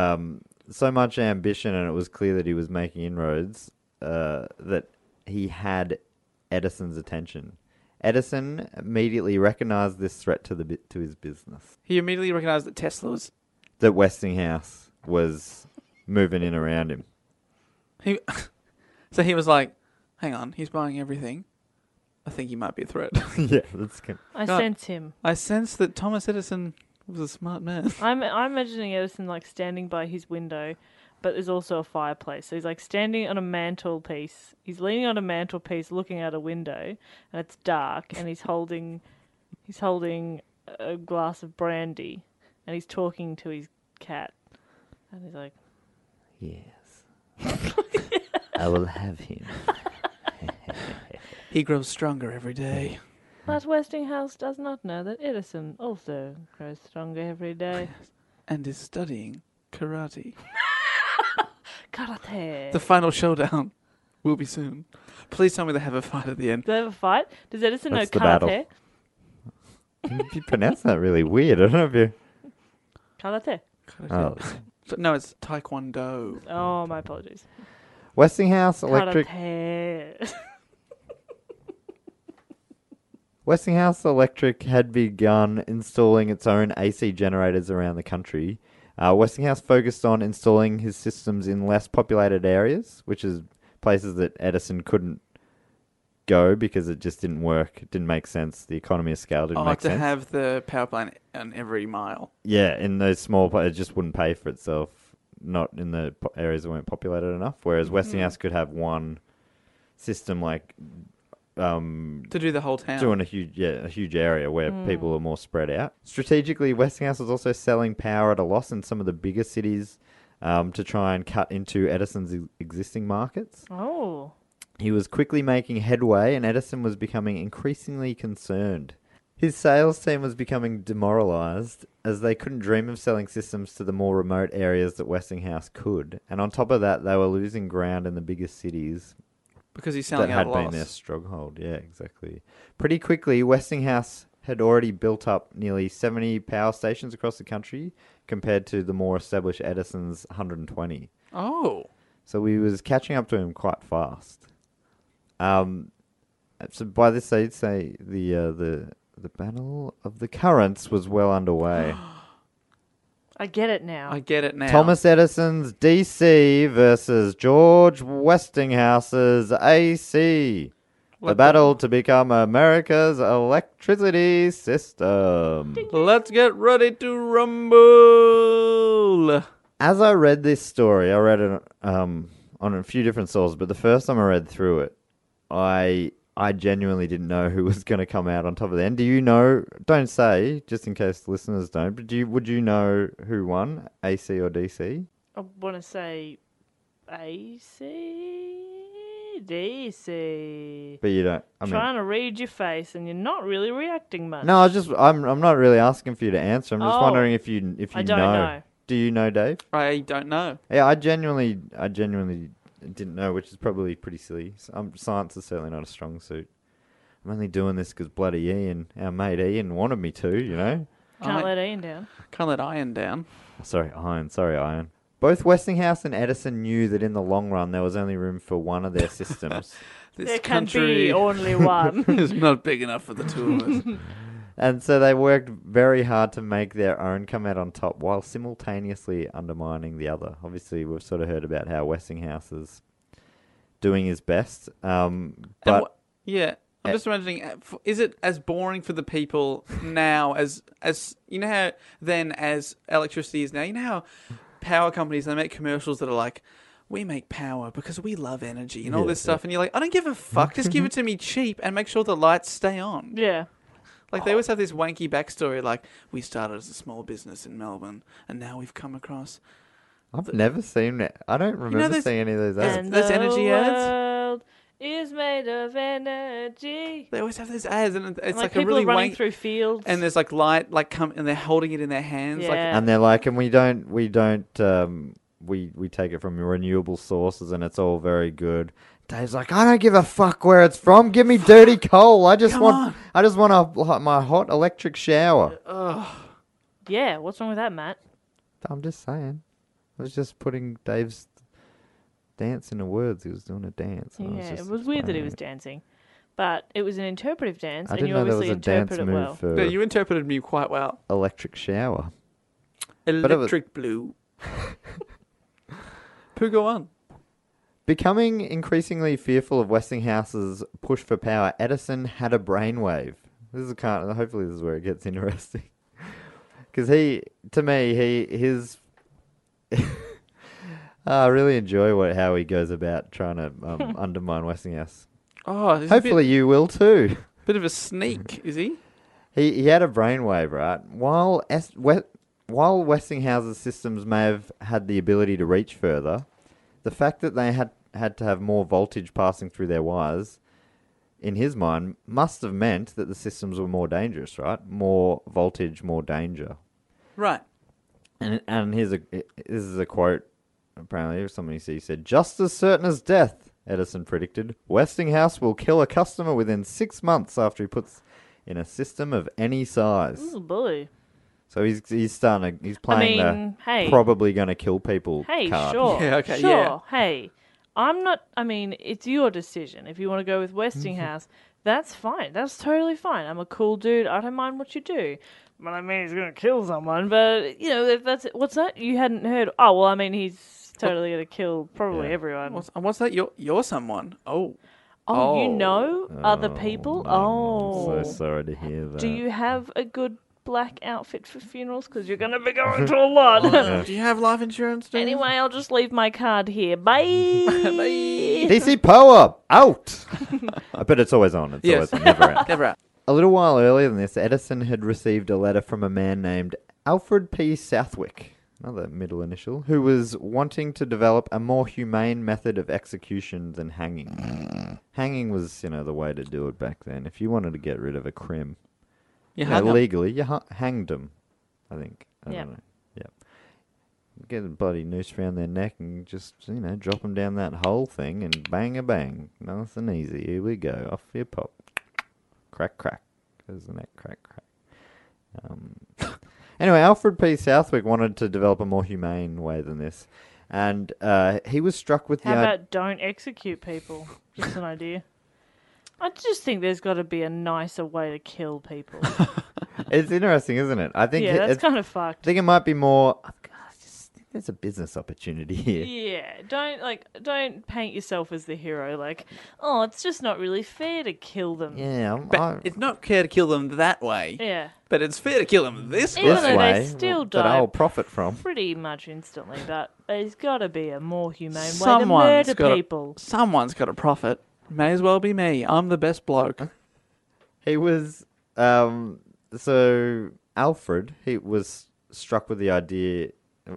so much ambition, and it was clear that he was making inroads, that he had Edison's attention. Edison immediately recognized this threat to his business. He immediately recognized that Tesla was... That Westinghouse was moving in around him. So he was like, hang on, he's buying everything. I think he might be a threat. Yeah, that's good. I God. sense him. I sense that Thomas Edison was a smart man. I'm imagining Edison like standing by his window, but there's also a fireplace. So he's like standing on a mantelpiece. He's leaning on a mantelpiece, looking out a window, and it's dark. And he's holding a glass of brandy, and he's talking to his cat, and he's like, Yes. I will have him. He grows stronger every day. but Westinghouse does not know that Edison also grows stronger every day. And is studying karate. Karate. The final showdown will be soon. Please tell me they have a fight at the end. Do they have a fight? Does Edison That's know the battle. karate? You pronounce that really weird. I don't know if you... Karate. Oh. No, it's taekwondo. Oh, my apologies. Westinghouse Electric... Karate. Westinghouse Electric had begun installing its own AC generators around the country. Westinghouse focused on installing his systems in less populated areas, which is places that Edison couldn't go because it just didn't work. It didn't make sense. The economy of scale didn't make To sense. have the power plant on every mile. Yeah, in those small places, it just wouldn't pay for itself. Not in the areas that weren't populated enough. Whereas Westinghouse could have one system like... to do the whole town. doing a huge area where people are more spread out. Strategically, Westinghouse was also selling power at a loss in some of the bigger cities to try and cut into Edison's existing markets. Oh. He was quickly making headway, and Edison was becoming increasingly concerned. His sales team was becoming demoralized as they couldn't dream of selling systems to the more remote areas that Westinghouse could. And on top of that, they were losing ground in the biggest cities. Because he's selling That out had a been loss. their stronghold, yeah, exactly. Pretty quickly, Westinghouse had already built up nearly 70 power stations across the country compared to the more established Edison's 120. Oh. So we was catching up to him quite fast. So by this stage, say the Battle of the Currents was well underway. I get it now. I get it now. Thomas Edison's DC versus George Westinghouse's AC. The battle to become America's electricity system. Let's get ready to rumble. As I read this story, I read it on a few different sources, but the first time I read through it, I genuinely didn't know who was going to come out on top of the end. Do you know? Don't say, just in case the listeners don't. But would you know who won, AC or DC? I want to say AC, DC. But you don't. Trying to read your face, and you're not really reacting much. No, I'm not really asking for you to answer. I'm just wondering if you I don't know. Do you know, Dave? I don't know. Yeah, I genuinely didn't know, which is probably pretty silly. Science is certainly not a strong suit. I'm only doing this because bloody Ian, our mate Ian, wanted me to, you know? Can't let Ian down. Can't let Iron down. Sorry, Ian. Both Westinghouse and Edison knew that in the long run there was only room for one of their systems. This There can country be only one. is not big enough for the two of us. And so they worked very hard to make their own come out on top while simultaneously undermining the other. Obviously, we've sort of heard about how Westinghouse is doing his best. But Yeah, I'm just imagining, is it as boring for the people now as you know how then as electricity is now? You know how power companies, they make commercials that are like, we make power because we love energy and all this stuff. And you're like, I don't give a fuck. Just give it to me cheap and make sure the lights stay on. Yeah. Like, they always have this wanky backstory, like, we started as a small business in Melbourne, and now we've come across... I've never seen it. I don't remember seeing any of those ads. And Those the energy ads? world is made of energy. They always have those ads, and it's And, like a people really are running wank... through fields. And there's, like, light, like, and they're holding it in their hands. Yeah. Like, And they're like, and we take it from renewable sources and it's all very good. Dave's like, I don't give a fuck where it's from. Give me dirty coal. I just want my hot electric shower. Yeah, what's wrong with that, Matt? I'm just saying. I was just putting Dave's dance into words. He was doing a dance. and I Yeah, just it was weird that he explaining was it. dancing. But it was an interpretive dance, I and didn't you know there was obviously a dance interpret it move well. for yeah, you interpreted me quite well. electric shower. Electric blue. Pooh, go on. Becoming increasingly fearful of Westinghouse's push for power, Edison had a brainwave. Hopefully this is where it gets interesting. Because I really enjoy how he goes about trying to undermine Westinghouse. Oh, Hopefully you will too. Bit of a sneak, is he? He had a brainwave, right? While Westinghouse's systems may have had the ability to reach further, the fact that they had to have more voltage passing through their wires, in his mind, must have meant that the systems were more dangerous, right? More voltage, more danger. Right. And this is a quote, apparently, of somebody he said, "Just as certain as death," Edison predicted, "Westinghouse will kill a customer within 6 months after he puts in a system of any size." Oh boy. So he's playing the hey. probably going to kill people Hey, card. sure. Yeah, okay, sure. yeah. Hey, it's your decision. If you want to go with Westinghouse, that's fine. That's totally fine. I'm a cool dude. I don't mind what you do. But I mean, he's going to kill someone. But, you know, if that's... What's that? You hadn't heard... Oh, well, I mean, he's totally going to kill probably everyone. What's that? You're someone. Oh. Oh, you know other people? I'm so sorry to hear that. Do you have a good black outfit for funerals? Because you're going to be going to a lot. Do you have life insurance, dude? Anyway, I'll just leave my card here. Bye. Bye. DC Power out. But it's always on. It's Yes. always never out. Never out. A little while earlier than this, Edison had received a letter from a man named Alfred P. Southwick, another middle initial, who was wanting to develop a more humane method of execution than hanging. Hanging was, the way to do it back then. If you wanted to get rid of a crim, legally, you hanged them, I think. I don't know. Yep. Get a bloody noose around their neck and just, drop them down that whole thing and bang-a-bang. Nice and easy. Here we go. Off you pop. Crack, crack. Goes the neck, crack, crack. Anyway, Alfred P. Southwick wanted to develop a more humane way than this. And he was struck with How about don't execute people? Just an idea. I just think there's got to be a nicer way to kill people. It's interesting, isn't it? I think that's kind of fucked. I think it might be more... There's a business opportunity here. Yeah, don't paint yourself as the hero. Like, oh, it's just not really fair to kill them. Yeah, But it's not fair to kill them that way. Yeah. But it's fair to kill them this Even way. though they still that die I'll profit from. pretty much instantly. But there's got to be a more humane way to murder people. Someone's got to profit. May as well be me. I'm the best bloke. He was... so, Alfred, he was struck with the idea...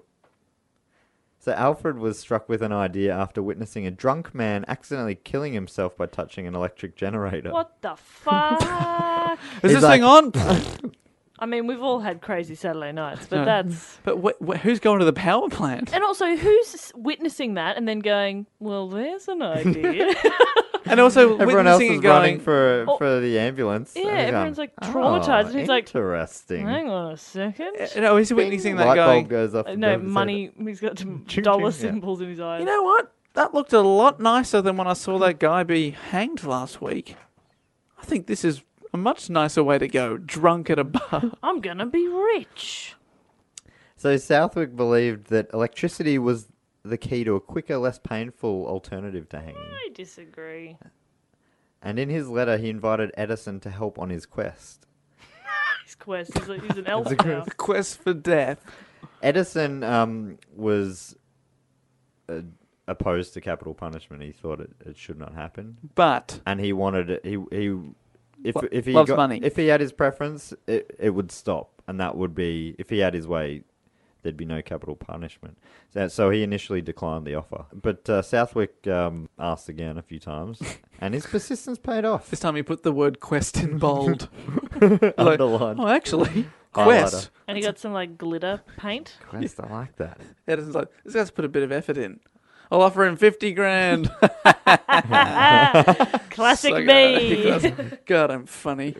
So Alfred was struck with an idea after witnessing a drunk man accidentally killing himself by touching an electric generator. What the fuck? Is this thing on? I mean, we've all had crazy Saturday nights, but that's... But who's going to the power plant? And also, who's witnessing that and then going, well, there's an idea. And also, everyone else witnessing is and going, running for the ambulance. Yeah, and they're everyone's going, like traumatized. And he's like, interesting. hang on a second. No, he's witnessing that Light going, bulb goes off. and No, goes to money. He's got some Ching, dollar ching, yeah. symbols in his eyes. you know what? That looked a lot nicer than when I saw that guy be hanged last week. I think this is a much nicer way to go, drunk at a bar. I'm going to be rich. So Southwick believed that electricity was the key to a quicker, less painful alternative to hanging. I disagree. And in his letter, he invited Edison to help on his quest. His quest. He's an elf now. The quest for death. Edison was opposed to capital punishment. He thought it should not happen. But And he wanted it. If he loves money. If he had his preference, it would stop, and that would be if he had his way. There'd be no capital punishment. So he initially declined the offer. But Southwick asked again a few times, and his persistence paid off. this time he put the word quest in bold. Underlined. Oh, actually, Highlighter. quest. And he got some glitter paint. Quest, I like that. Edison's like, this guy's put a bit of effort in. I'll offer him 50 grand. Classic So me. God, I'm funny.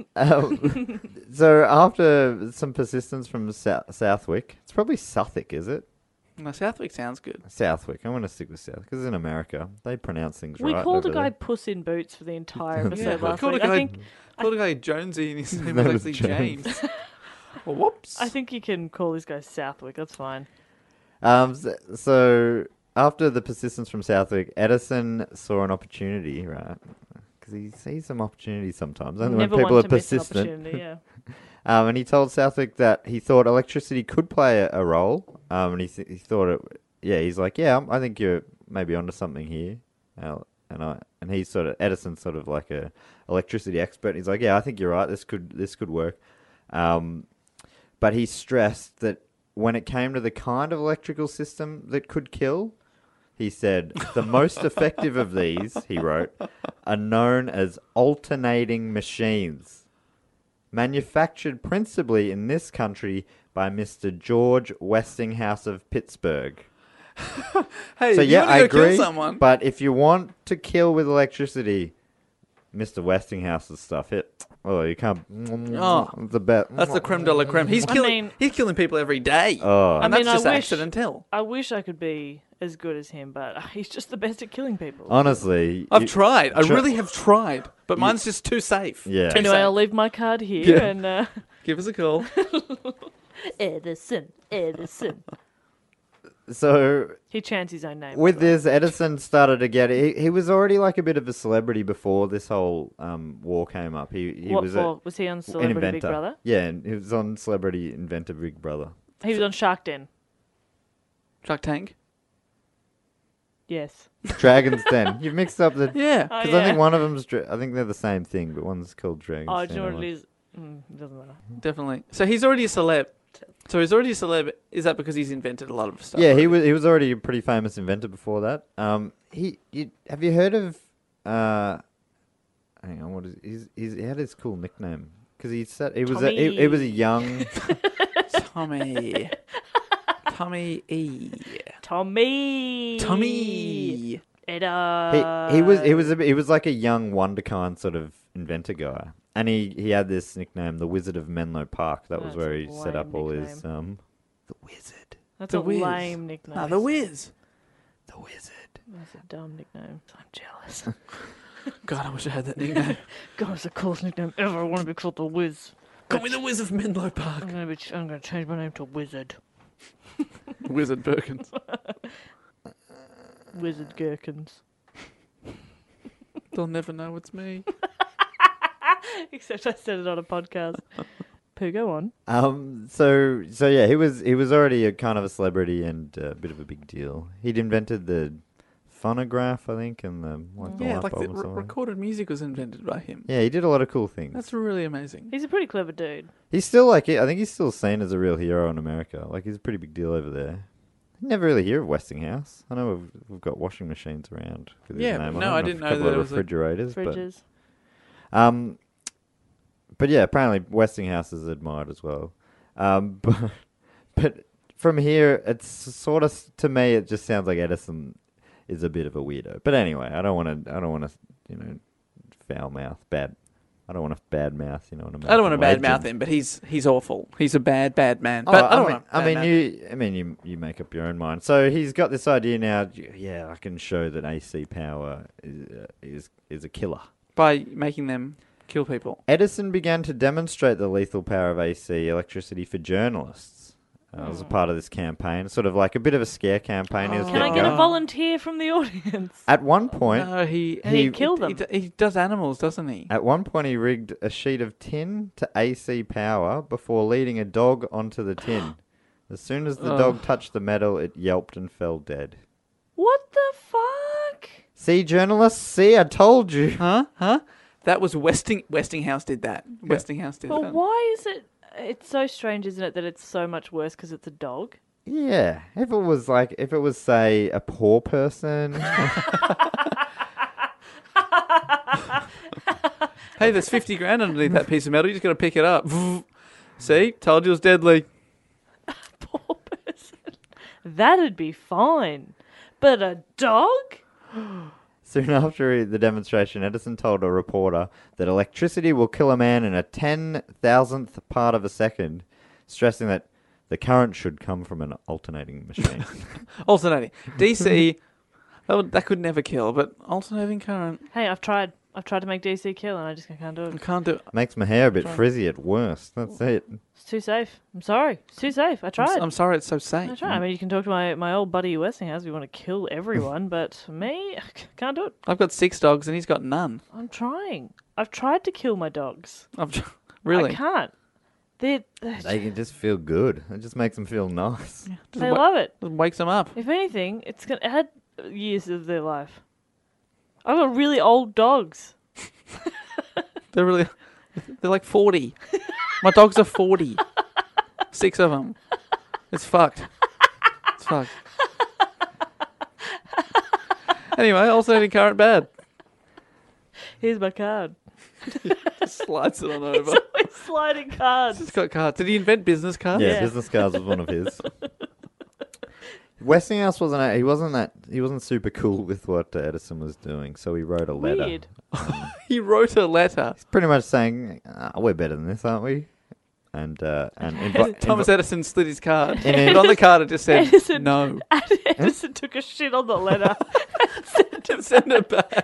So after some persistence from Southwick, it's probably Southwick, is it? No, Southwick sounds good. Southwick. I'm going to stick with Southwick because in America they pronounce things We right. called a over guy there. Puss in Boots for the entire episode I last called week. a guy Jonesy and his name was name was actually James. James. Well, whoops. I think you can call this guy Southwick. That's fine. So after the persistence from Southwick, Edison saw an opportunity, right? Because he sees some opportunities sometimes, only Never when people want are to miss an persistent. opportunity, yeah. And he told Southwick that he thought electricity could play a role. And he thought it. Yeah, he's like, yeah, I think you're maybe onto something here. And he's sort of Edison's sort of like a electricity expert. He's like, yeah, I think you're right. This could work. But he stressed that when it came to the kind of electrical system that could kill, he said the most effective of these, he wrote, are known as alternating machines, manufactured principally in this country by Mr. George Westinghouse of Pittsburgh. Hey, So you yeah, wanna I go agree. Kill someone? But if you want to kill with electricity, Mr. Westinghouse's stuff, you can't. Oh, the bet. That's the creme de la creme. He's killing people every day. Oh. And I mean, that's just I wish- accidental. I wish I could be as good as him, but he's just the best at killing people. Honestly, I've tried. I Try- really have tried. But mine's just too safe. Yeah. Too Anyway, safe. I'll leave my card here Yeah. and Give us a call. Edison. So He chants his own name. with this, Edison started to get. He was already like a bit of a celebrity before this whole war came up. He What was for? Was he on an Celebrity inventor. Big Brother? Yeah, and he was on Celebrity Inventor Big Brother. He was on Shark Den. Shark Tank. Yes. Dragon's Den. You've mixed up the. Yeah. Oh, Because yeah. I think one of them's. I think they're the same thing, but one's called Dragon's Oh, Den. do you know and what it one's- is? It doesn't matter. Definitely. So he's already a celeb. Is that because he's invented a lot of stuff? Yeah, already? he was already a pretty famous inventor before that. Have you heard of? Hang on, what is he had his cool nickname because he said he was he was a young. Tommy. Tommy E. Tommy. Edda. He was like a young wonderkind sort of inventor guy, and he had this nickname, the Wizard of Menlo Park. That was That's where a he set up lame all his nickname. the Wizard, That's The a Wiz. lame nickname. The Wiz. the Wizard. That's a dumb nickname. I'm jealous. God, I wish I had that nickname. God, it's the coolest nickname ever. I want to be called the Wiz. Call me the Wiz of Menlo Park. I'm gonna change my name to Wizard. Wizard Birkins. Wizard Gherkins. They'll never know it's me. Except I said it on a podcast. Pooh, go on. So yeah, he was already a kind of a celebrity and a bit of a big deal. He'd invented the phonograph, I think, and the Yeah, light like bulb the and so on. recorded music was invented by him. Yeah, he did a lot of cool things. That's really amazing. He's a pretty clever dude. He's still I think he's still seen as a real hero in America. Like he's a pretty big deal over there. You never really hear of Westinghouse. I know we've got washing machines around with his Yeah, name but on no, it, I and didn't a know couple that of it was refrigerators. Fridges. But yeah, apparently Westinghouse is admired as well. But from here, it's sort of to me, it just sounds like Edison is a bit of a weirdo. But anyway, I don't want to, foul mouth bad. I don't want to bad mouth, an American I don't want to bad mouth legend. him, but he's awful. He's a bad man. Oh, But I don't want to. you make up your own mind. So he's got this idea now. Yeah, I can show that AC power is a killer. By making them kill people. Edison began to demonstrate the lethal power of AC electricity for journalists. As a part of this campaign, sort of like a bit of a scare campaign. He was Can I getting get a going. volunteer from the audience? At one point, No, he killed them. He does animals, doesn't he? At one point, he rigged a sheet of tin to AC power before leading a dog onto the tin. As soon as the dog touched the metal, it yelped and fell dead. What the fuck? See, journalists, see, I told you. Huh? That was Westinghouse did that. Westinghouse did But that. why is it? It's so strange, isn't it, that it's so much worse because it's a dog? Yeah, if it was, say, a poor person. Hey, there's 50 grand underneath that piece of metal. You just got to pick it up. See? Told you it was deadly. Poor person. That'd be fine. But a dog? Soon after the demonstration, Edison told a reporter that electricity will kill a man in a 10,000th part of a second, stressing that the current should come from an alternating machine. Alternating. DC, that could never kill, but alternating current. Hey, I've tried. I've tried to make DC kill and I just can't do I it. can't do it. Makes my hair a bit frizzy at worst. That's it. It's too safe. I'm sorry. It's too safe. I tried. I'm sorry it's so I safe. tried. I mean, you can talk to my old buddy Westinghouse if you want to kill everyone, but me, I can't do it. I've got 6 dogs and he's got none. I'm trying. I've tried to kill my dogs. Really? I can't. They They can just feel good. It just makes them feel nice. they love it. It wakes them up. If anything, it's gonna add years of their life. I've got really old dogs. They're like 40. My dogs are 40. 6 of them. It's fucked. It's fucked. Anyway, alternating current bad. Here's my card. Just slides it on over. It's sliding cards. It's got cards. Did he invent business cards? Yeah, Yeah. business cards was one of his. Westinghouse he wasn't super cool with what Edison was doing, so he wrote a letter. Weird. He wrote a letter. Pretty much saying, we're better than this, aren't we? And Thomas Edison slid his card. In And on the card it just said, Edison, no. Edison took a shit on the letter. Send it back.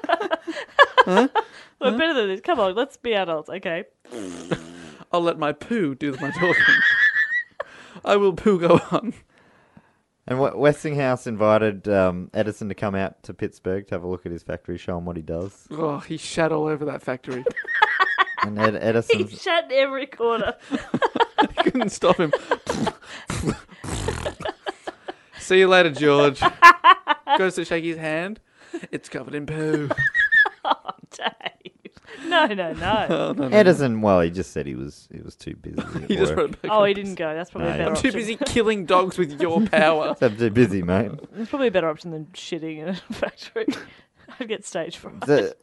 We're better than this. Come on, let's be adults, okay? I'll let my poo do my talking. I will poo go on. And Westinghouse invited Edison to come out to Pittsburgh to have a look at his factory, show him what he does. Oh, he shat all over that factory. And He Edison, shat in every corner. Couldn't stop him. See you later, George. Goes to shake his hand. It's covered in poo. Dave. No. Oh, no. Edison, well, he just said he was too busy. at He just work. wrote back. Oh, he didn't go. That's probably No, a better I'm option. too busy killing dogs with your power. I'm too busy, mate. It's probably a better option than shitting in a factory. I'd get stage fright. The,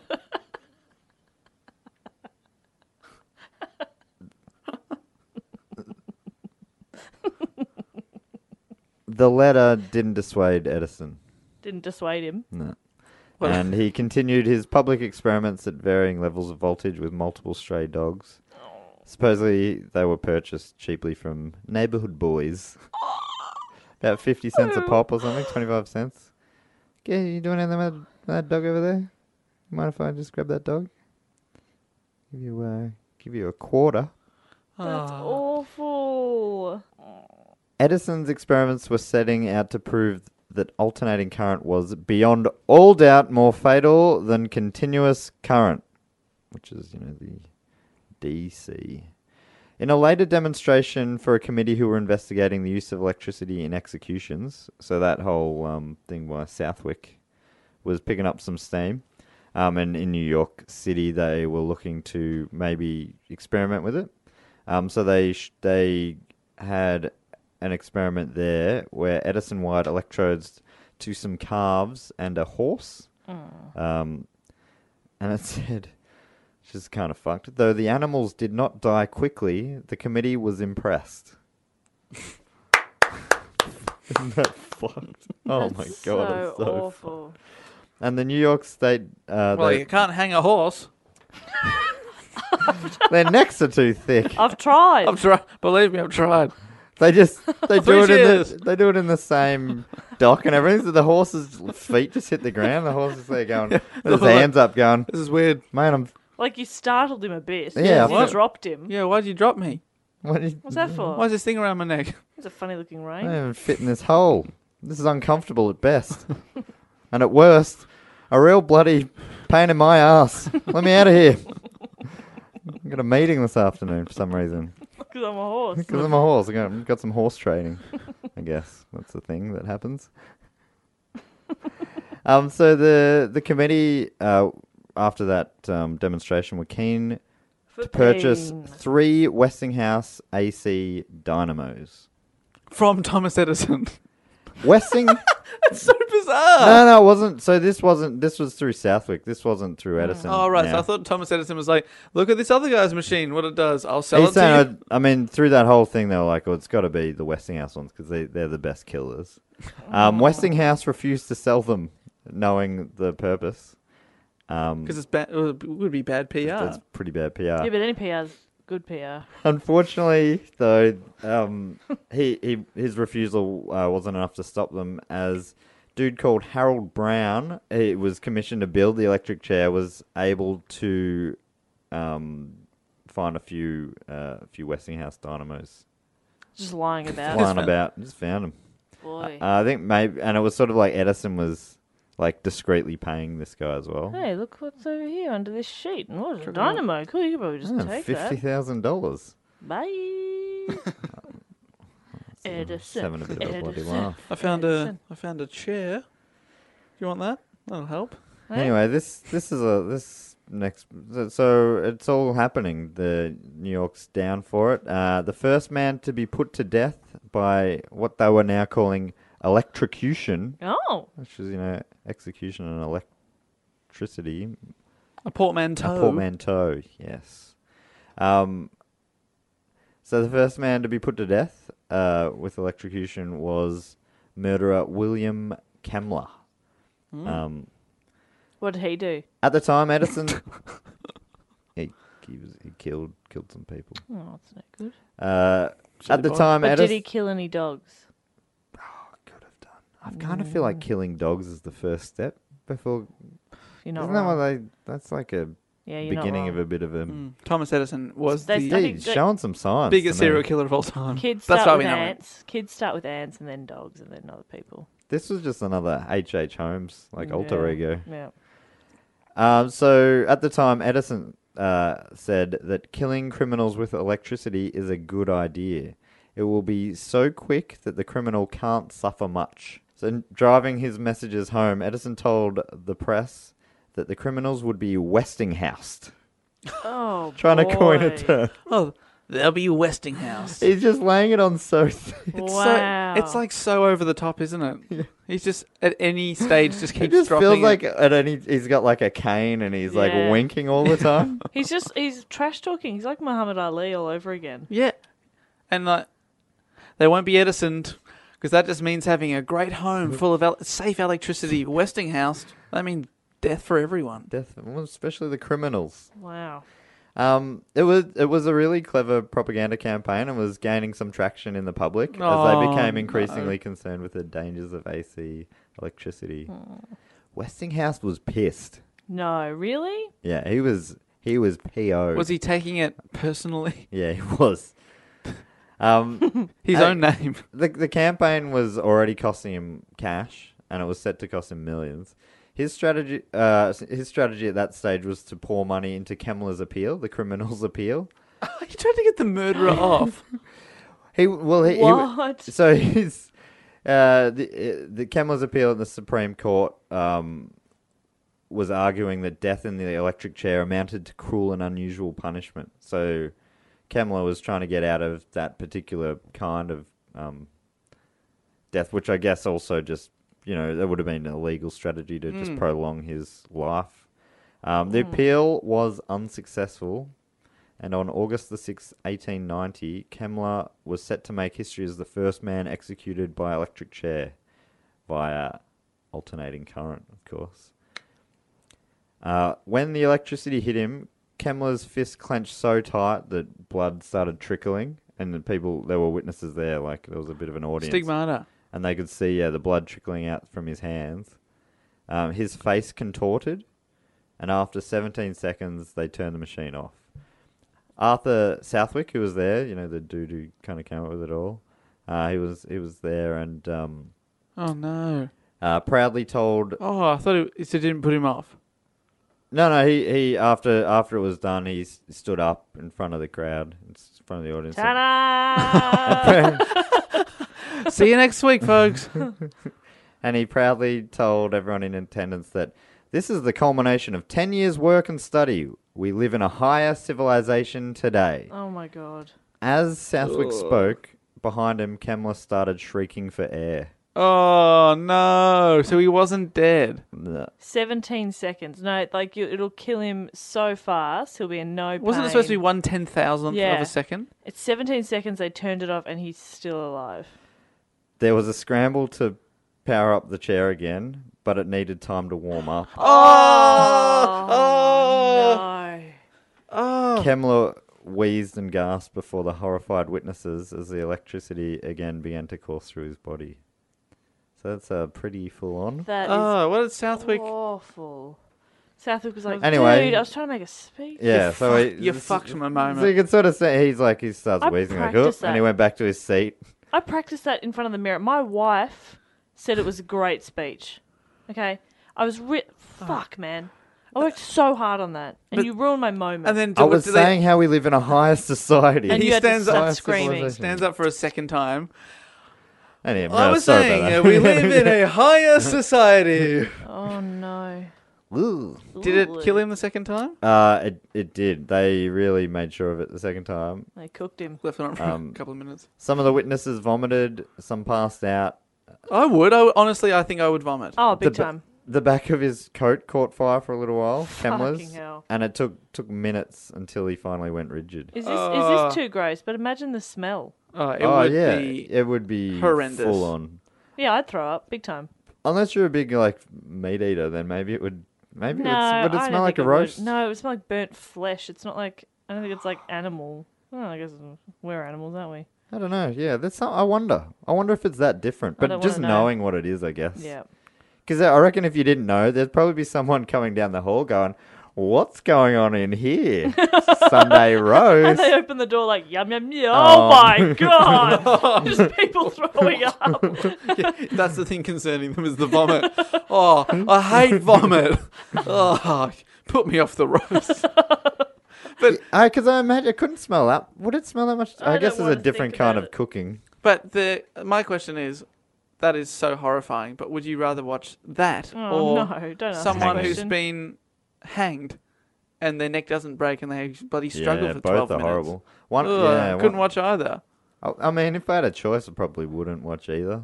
the letter didn't dissuade Edison. Didn't dissuade him. No. And he continued his public experiments at varying levels of voltage with multiple stray dogs. Supposedly, they were purchased cheaply from neighborhood boys. About 50 cents a pop or something, 25 cents. Okay, you doing anything with that dog over there? Mind if I just grab that dog? Give you a quarter. That's awful. Edison's experiments were setting out to prove that alternating current was, beyond all doubt, more fatal than continuous current, which is, the DC. In a later demonstration for a committee who were investigating the use of electricity in executions, so that whole thing by Southwick was picking up some steam, and in New York City they were looking to maybe experiment with it. So they had an experiment there where Edison wired electrodes to some calves and a horse. And it said, which is kind of fucked, though the animals did not die quickly, the committee was impressed. Isn't that fucked? Oh my god, So it's so awful. fucked. And the New York State, Well, you can't hang a horse. their necks are too thick. I've tried. I've tried. Believe me, I've tried. They do it cheers. they do it in the same dock and everything. So the horse's feet just hit the ground. The horse is there going, with his hands up, going, This is weird. "Man, I'm Like, you startled him a bit. Yeah, You what? dropped him. Yeah, why'd you drop me? What's that for? Why's this thing around my neck? It's a funny looking I ring. don't even fit in this hole. This is uncomfortable at best, and at worst, a real bloody pain in my ass. Let me out of here. I've got a meeting this afternoon for some reason. Because I'm a horse. Because I'm a horse. I've got some horse training. I guess that's the thing that happens. So the committee after that demonstration were keen to purchase 3 Westinghouse AC dynamos. From Thomas Edison. Westing? That's so bizarre. No, it wasn't. So this was through Southwick. This wasn't through Edison. Oh, right. So now. I thought Thomas Edison was like, look at this other guy's machine, what it does. I'll sell He's it to you. saying, I mean, through that whole thing, they were like, "Oh, it's got to be the Westinghouse ones because they're the best killers." Westinghouse refused to sell them, knowing the purpose. Because it's bad. It would be bad PR. That's pretty bad PR. Yeah, but any PR's good PR. Unfortunately, though, his refusal wasn't enough to stop them, as dude called Harold Brown, he was commissioned to build the electric chair, was able to find a few Westinghouse dynamos. Just lying about. Just found them. Boy. I think maybe, and it was sort of like Edison was like discreetly paying this guy as well. Hey, look what's over here under this sheet. And what is a dynamo? Cool, you could probably just take that. $50,000. Bye. Edison. Having a bit of a bloody laugh. I found a chair. Do you want that? That'll help. Anyway, this next, so it's all happening. The New York's down for it. The first man to be put to death by what they were now calling electrocution, which is execution and electricity. A portmanteau. A portmanteau, yes. So the first man to be put to death with electrocution was murderer William Kemmler. What did he do? At the time, Edison he killed some people. Oh, that's not good. At the time, But Edison did he kill any dogs? could have done. I kind of feel like killing dogs is the first step before. You're not Isn't wrong. that what that's like a You're not beginning wrong. of a bit of a. Thomas Edison was They the studied- He's showing some signs. biggest to me. serial killer of all time. Kids That's start why we with know it. ants. Kids start with ants and then dogs and then other people. This was just another H.H. Holmes alter ego. Yeah. So at the time, Edison said that killing criminals with electricity is a good idea. It will be so quick that the criminal can't suffer much. So driving his messages home, Edison told the press that the criminals would be Westinghoused. Oh, Trying to coin a boy. term. Oh, there'll be Westinghouse. He's just laying it on so thick. Wow. It's like so over the top, isn't it? Yeah. He's just at any stage just keeps It just dropping feels it. like he's got like a cane and he's like Yeah. winking all the time. He's trash talking. He's like Muhammad Ali all over again. Yeah. And like, they won't be Edisoned because that just means having a great home full of safe electricity. Westinghouse, I mean, death for everyone. Death, well, especially the criminals. Wow. It was a really clever propaganda campaign and was gaining some traction in the public as they became increasingly concerned with the dangers of AC electricity. Westinghouse was pissed. No, really? Yeah, he was PO'd. Was he taking it personally? Yeah, he was. His own name. The campaign was already costing him cash, and it was set to cost him millions. His strategy at that stage was to pour money into Kemmler's appeal, the criminal's appeal. He tried to get the murderer off. What? So his the Kemmler's appeal in the Supreme Court was arguing that death in the electric chair amounted to cruel and unusual punishment. So Kemmler was trying to get out of that particular kind of death, which I guess also just, that would have been a legal strategy to just prolong his life. The appeal was unsuccessful, and on August the 6th, 1890, Kemmler was set to make history as the first man executed by electric chair via alternating current, of course. When the electricity hit him, Kemmler's fist clenched so tight that blood started trickling, and there were witnesses there, like there was a bit of an audience. Stigmata. And they could see the blood trickling out from his hands. His face contorted, and after 17 seconds, they turned the machine off. Arthur Southwick, who was there, the dude who kind of came up with it all, he was there and Oh no! proudly told. Oh, I thought it didn't put him off. No, he after it was done, he stood up in front of the crowd, in front of the audience. Ta-da! See you next week, folks. And he proudly told everyone in attendance that this is the culmination of 10 years' work and study. We live in a higher civilization today. Oh my god. As Southwick spoke, behind him, Kemmler started shrieking for air. Oh no! So he wasn't dead. 17 seconds. No, it'll kill him so fast. He'll be in no pain. Wasn't it supposed to be 1/10,000th of a second? It's 17 seconds. They turned it off, and he's still alive. There was a scramble to power up the chair again, but it needed time to warm up. No. Kemmler wheezed and gasped before the horrified witnesses as the electricity again began to course through his body. So that's pretty full on. That is Oh, what did Southwick? awful. Southwick was like, Anyway. dude, I was trying to make a speech. Yeah, so You fucked my moment. So you can sort of say he starts I wheezing like, practiced and he that. went back to his seat. I practiced that in front of the mirror. My wife said it was a great speech. Okay? I was fuck, man. I worked so hard on that. And But- you ruined my moment. And then I was saying how we live in a higher society. And he you had to stands start up, screaming. stands up for a second time. Anyway, I was sorry saying about that. we live in a higher society. Oh, no. Ooh. Did it kill him the second time? It did. They really made sure of it the second time. They cooked him. Left it on for a couple of minutes. Some of the witnesses vomited. Some passed out. I would. Honestly, I think I would vomit. Oh, big The ba- time. The back of his coat caught fire for a little while. Fucking Kemmler's, hell. and it took minutes until he finally went rigid. Is this too gross? But imagine the smell. It Oh would yeah, be it would be horrendous. full on. Yeah, I'd throw up. Big time. Unless you're a big meat eater, then maybe it would. Maybe No, would it I smell don't like think a it would. roast? No, it would smell like burnt flesh. It's not like... I don't think it's like animal. Oh, I guess we're animals, aren't we? I don't know. Yeah, I wonder. I wonder if it's that different. I But don't just wanna know. knowing what it is, I guess. Yeah. Because I reckon if you didn't know, there'd probably be someone coming down the hall going, "What's going on in here? Sunday And roast." they open the door like, yum, yum, yum. Oh. Oh, my God. Just people throwing up. That's the thing concerning them is the vomit. Oh, I hate vomit. Oh, put me off the roast. Because I imagine it couldn't smell that. Would it smell that much? I I guess don't it's a wanna different think kind about of it. cooking. But my question is, that is so horrifying. But would you rather watch that Oh, or no. Don't ask someone that who's question. been hanged and their neck doesn't break and they bloody struggle Yeah, for both 12 are minutes? horrible. One, Ugh, yeah, couldn't one- watch either. I mean, if I had a choice, I probably wouldn't watch either.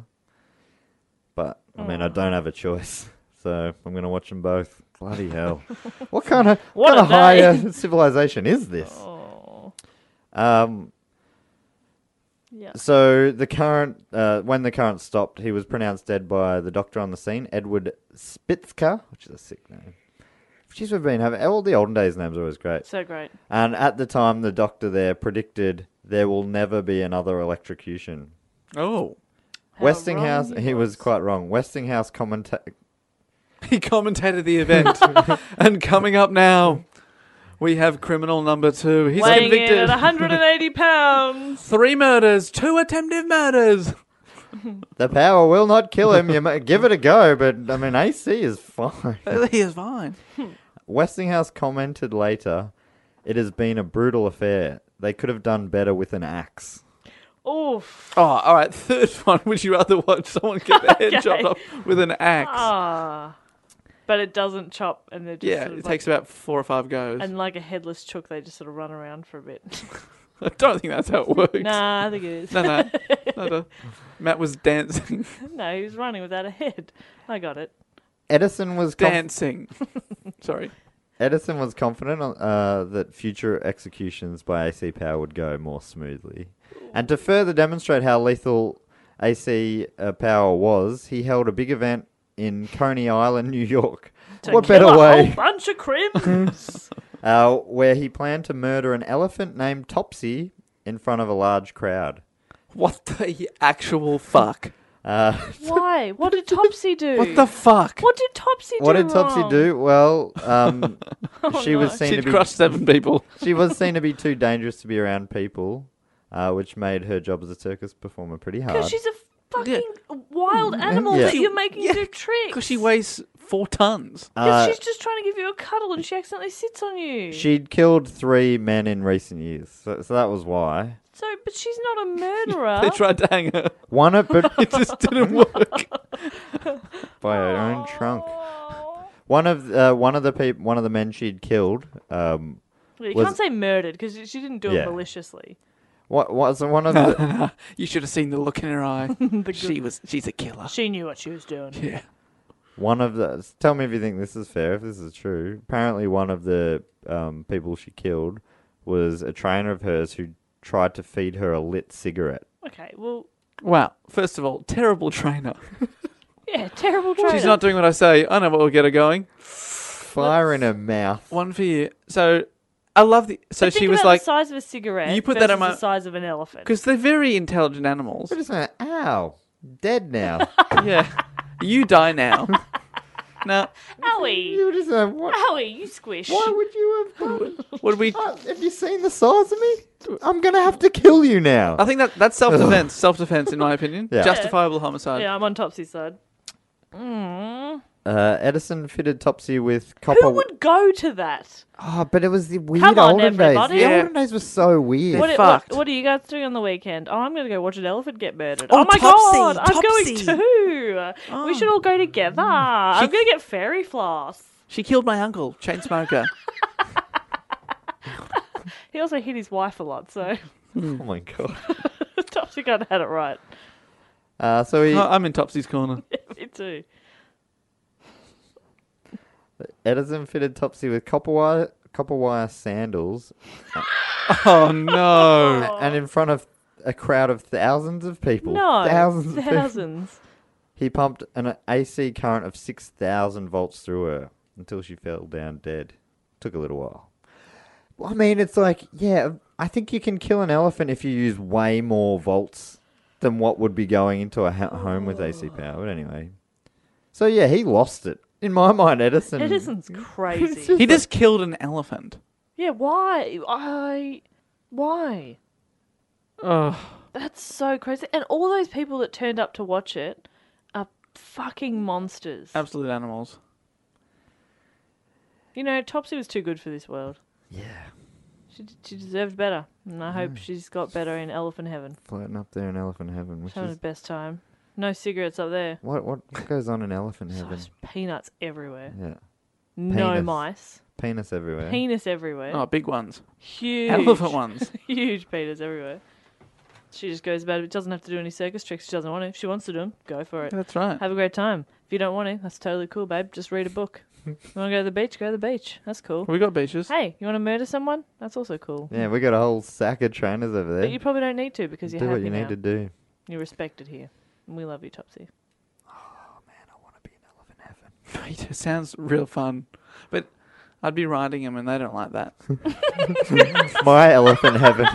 But I mean, I don't have a choice, so I'm going to watch them both. Bloody hell! What kind of What a day. higher civilization is this? Oh. Yeah. So the current, when the current stopped, he was pronounced dead by the doctor on the scene, Edward Spitzka, which is a sick name. Jeez, we've been having all the olden days names are always great. So great. And at the time, the doctor there predicted there will never be another electrocution. Oh. How Westinghouse, wrong he was quite wrong. Westinghouse He commentated the event. And coming up now, we have criminal number 2. He's Weighing in convicted. at 180 pounds. 3 murders, 2 attempted murders. The power will not kill him. You might give it a go, but I mean, AC is fine. He is fine. Westinghouse commented later, "It has been a brutal affair. They could have done better with an axe." Oof. Oh, all right. Third one. Would you rather watch someone get their head Okay. chopped off with an axe? Ah. But it doesn't chop, and they're just Yeah, sort of it like, takes about 4 or 5 goes. and like a headless chook, they just sort of run around for a bit. I don't think that's how it works. Nah, I think it is. No. Matt was dancing. No, he was running without a head. I got it. Edison was Dancing. Sorry. Edison was confident that future executions by AC power would go more smoothly. And to further demonstrate how lethal AC power was, he held a big event in Coney Island, New York. To What kill better a way? whole bunch of crims. Where he planned to murder an elephant named Topsy in front of a large crowd. What the actual fuck? Why? What did Topsy do? What the fuck? What did Topsy do? What did Topsy wrong? do? Well, she no. was seen to She'd be crushed 7 people. she was seen to be too dangerous to be around people, which made her job as a circus performer pretty hard. Because she's a fucking wild animal Yeah. that you're making do tricks. Because she weighs 4 tons. Because she's just trying to give you a cuddle and she accidentally sits on you. She'd killed 3 men in recent years, so that was why. So, but she's not a murderer. They tried to hang her. But It just didn't work. by her own trunk. Oh. One of the men she'd killed. Well, you Was- can't say murdered because she didn't do Yeah. it maliciously. What was one of the You should have seen the look in her eye. She's a killer. She knew what she was doing. Yeah. one of the? Tell me if you think this is fair. If this is true, apparently one of the people she killed was a trainer of hers who tried to feed her a lit cigarette. Okay, well, Wow. First of all, terrible trainer. yeah, terrible trainer. She's not doing what I say. I know what will get her going. Fire in her mouth. One for you. So, I love the... So But she think was about like... the size of a cigarette You put that versus on my- the size of an elephant. Because they're very intelligent animals. I just went, ow, dead now. Yeah. You die now. Now, Owie. You just what? Owie, you squish. Why would you have done? would we? Have you seen the size of me? I'm gonna have to kill you now. I think that's self-defense. Self-defense, in my opinion. Yeah. Justifiable homicide. Yeah, I'm on Topsy's side. Edison fitted Topsy with copper. Who would go to that? Oh, but it was the weird Come on, olden days. everybody. The Yeah. olden days were so weird. What are you guys doing on the weekend? Oh, I'm going to go watch an elephant get murdered. Oh, Oh, my Topsy, God, I'm going Topsy. too. We should all go together. I'm going to get fairy floss. She killed my uncle, chain smoker. He also hit his wife a lot, so Oh my god. Topsy kind of had it right. So he I'm in Topsy's corner. Me too. Edison fitted Topsy with copper wire sandals, Oh no! and in front of a crowd of thousands of people. No, thousands. Of people. thousands. He pumped an AC current of 6,000 volts through her until she fell down dead. Took a little while. Well, I mean, it's like, yeah, I think you can kill an elephant if you use way more volts than what would be going into a home with AC power. But anyway. So, yeah, he lost it. In my mind, Edison... Edison's crazy. He just killed an elephant. Yeah, why? Why? Oh, That's so crazy. And all those people that turned up to watch it are fucking monsters. absolute animals. You know, Topsy was too good for this world. Yeah. She deserved better. And I hope she's got better in elephant heaven. Floating up there in elephant heaven, which She's having is... the best time. No cigarettes up there. What goes on in elephant heaven? There's peanuts everywhere. Yeah. No Penis. mice. Penis everywhere. Penis everywhere. Oh, big ones. Huge. Elephant ones. Huge penis everywhere. She just goes about it. Doesn't have to do any circus tricks. She doesn't want to. If she wants to do them, go for it. That's right. Have a great time. If you don't want to, that's totally cool, babe. Just read a book. You want to go to the beach? Go to the beach. That's cool. We got beaches. Hey, you want to murder someone? That's also cool. Yeah, we got a whole sack of trainers over there. But you probably don't need to because you're do happy what you now. need to do. You're respected here. And we love you, Topsy. I want to be in elephant heaven. It sounds real fun, but I'd be riding him, and they don't like that. My elephant heaven.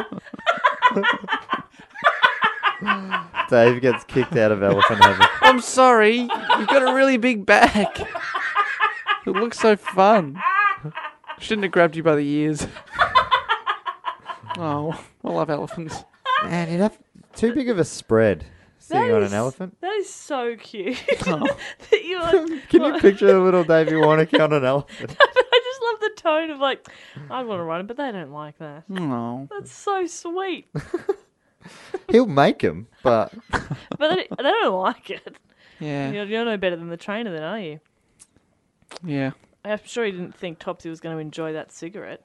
Dave gets kicked out of elephant heaven. I'm sorry, you've got a really big back. It looks so fun. Shouldn't have grabbed you by the ears. Oh, I love elephants. Man, you'd have too big of a spread sitting on an elephant. That is so cute. Oh. That you're like, Can you picture a little Davey Warnick on an elephant? I just love the tone of like, I want to run it, but they don't like that. No. That's so sweet. He'll make them, but But they don't like it. Yeah. You're no better than the trainer then, are you? Yeah. I'm sure he didn't think Topsy was going to enjoy that cigarette.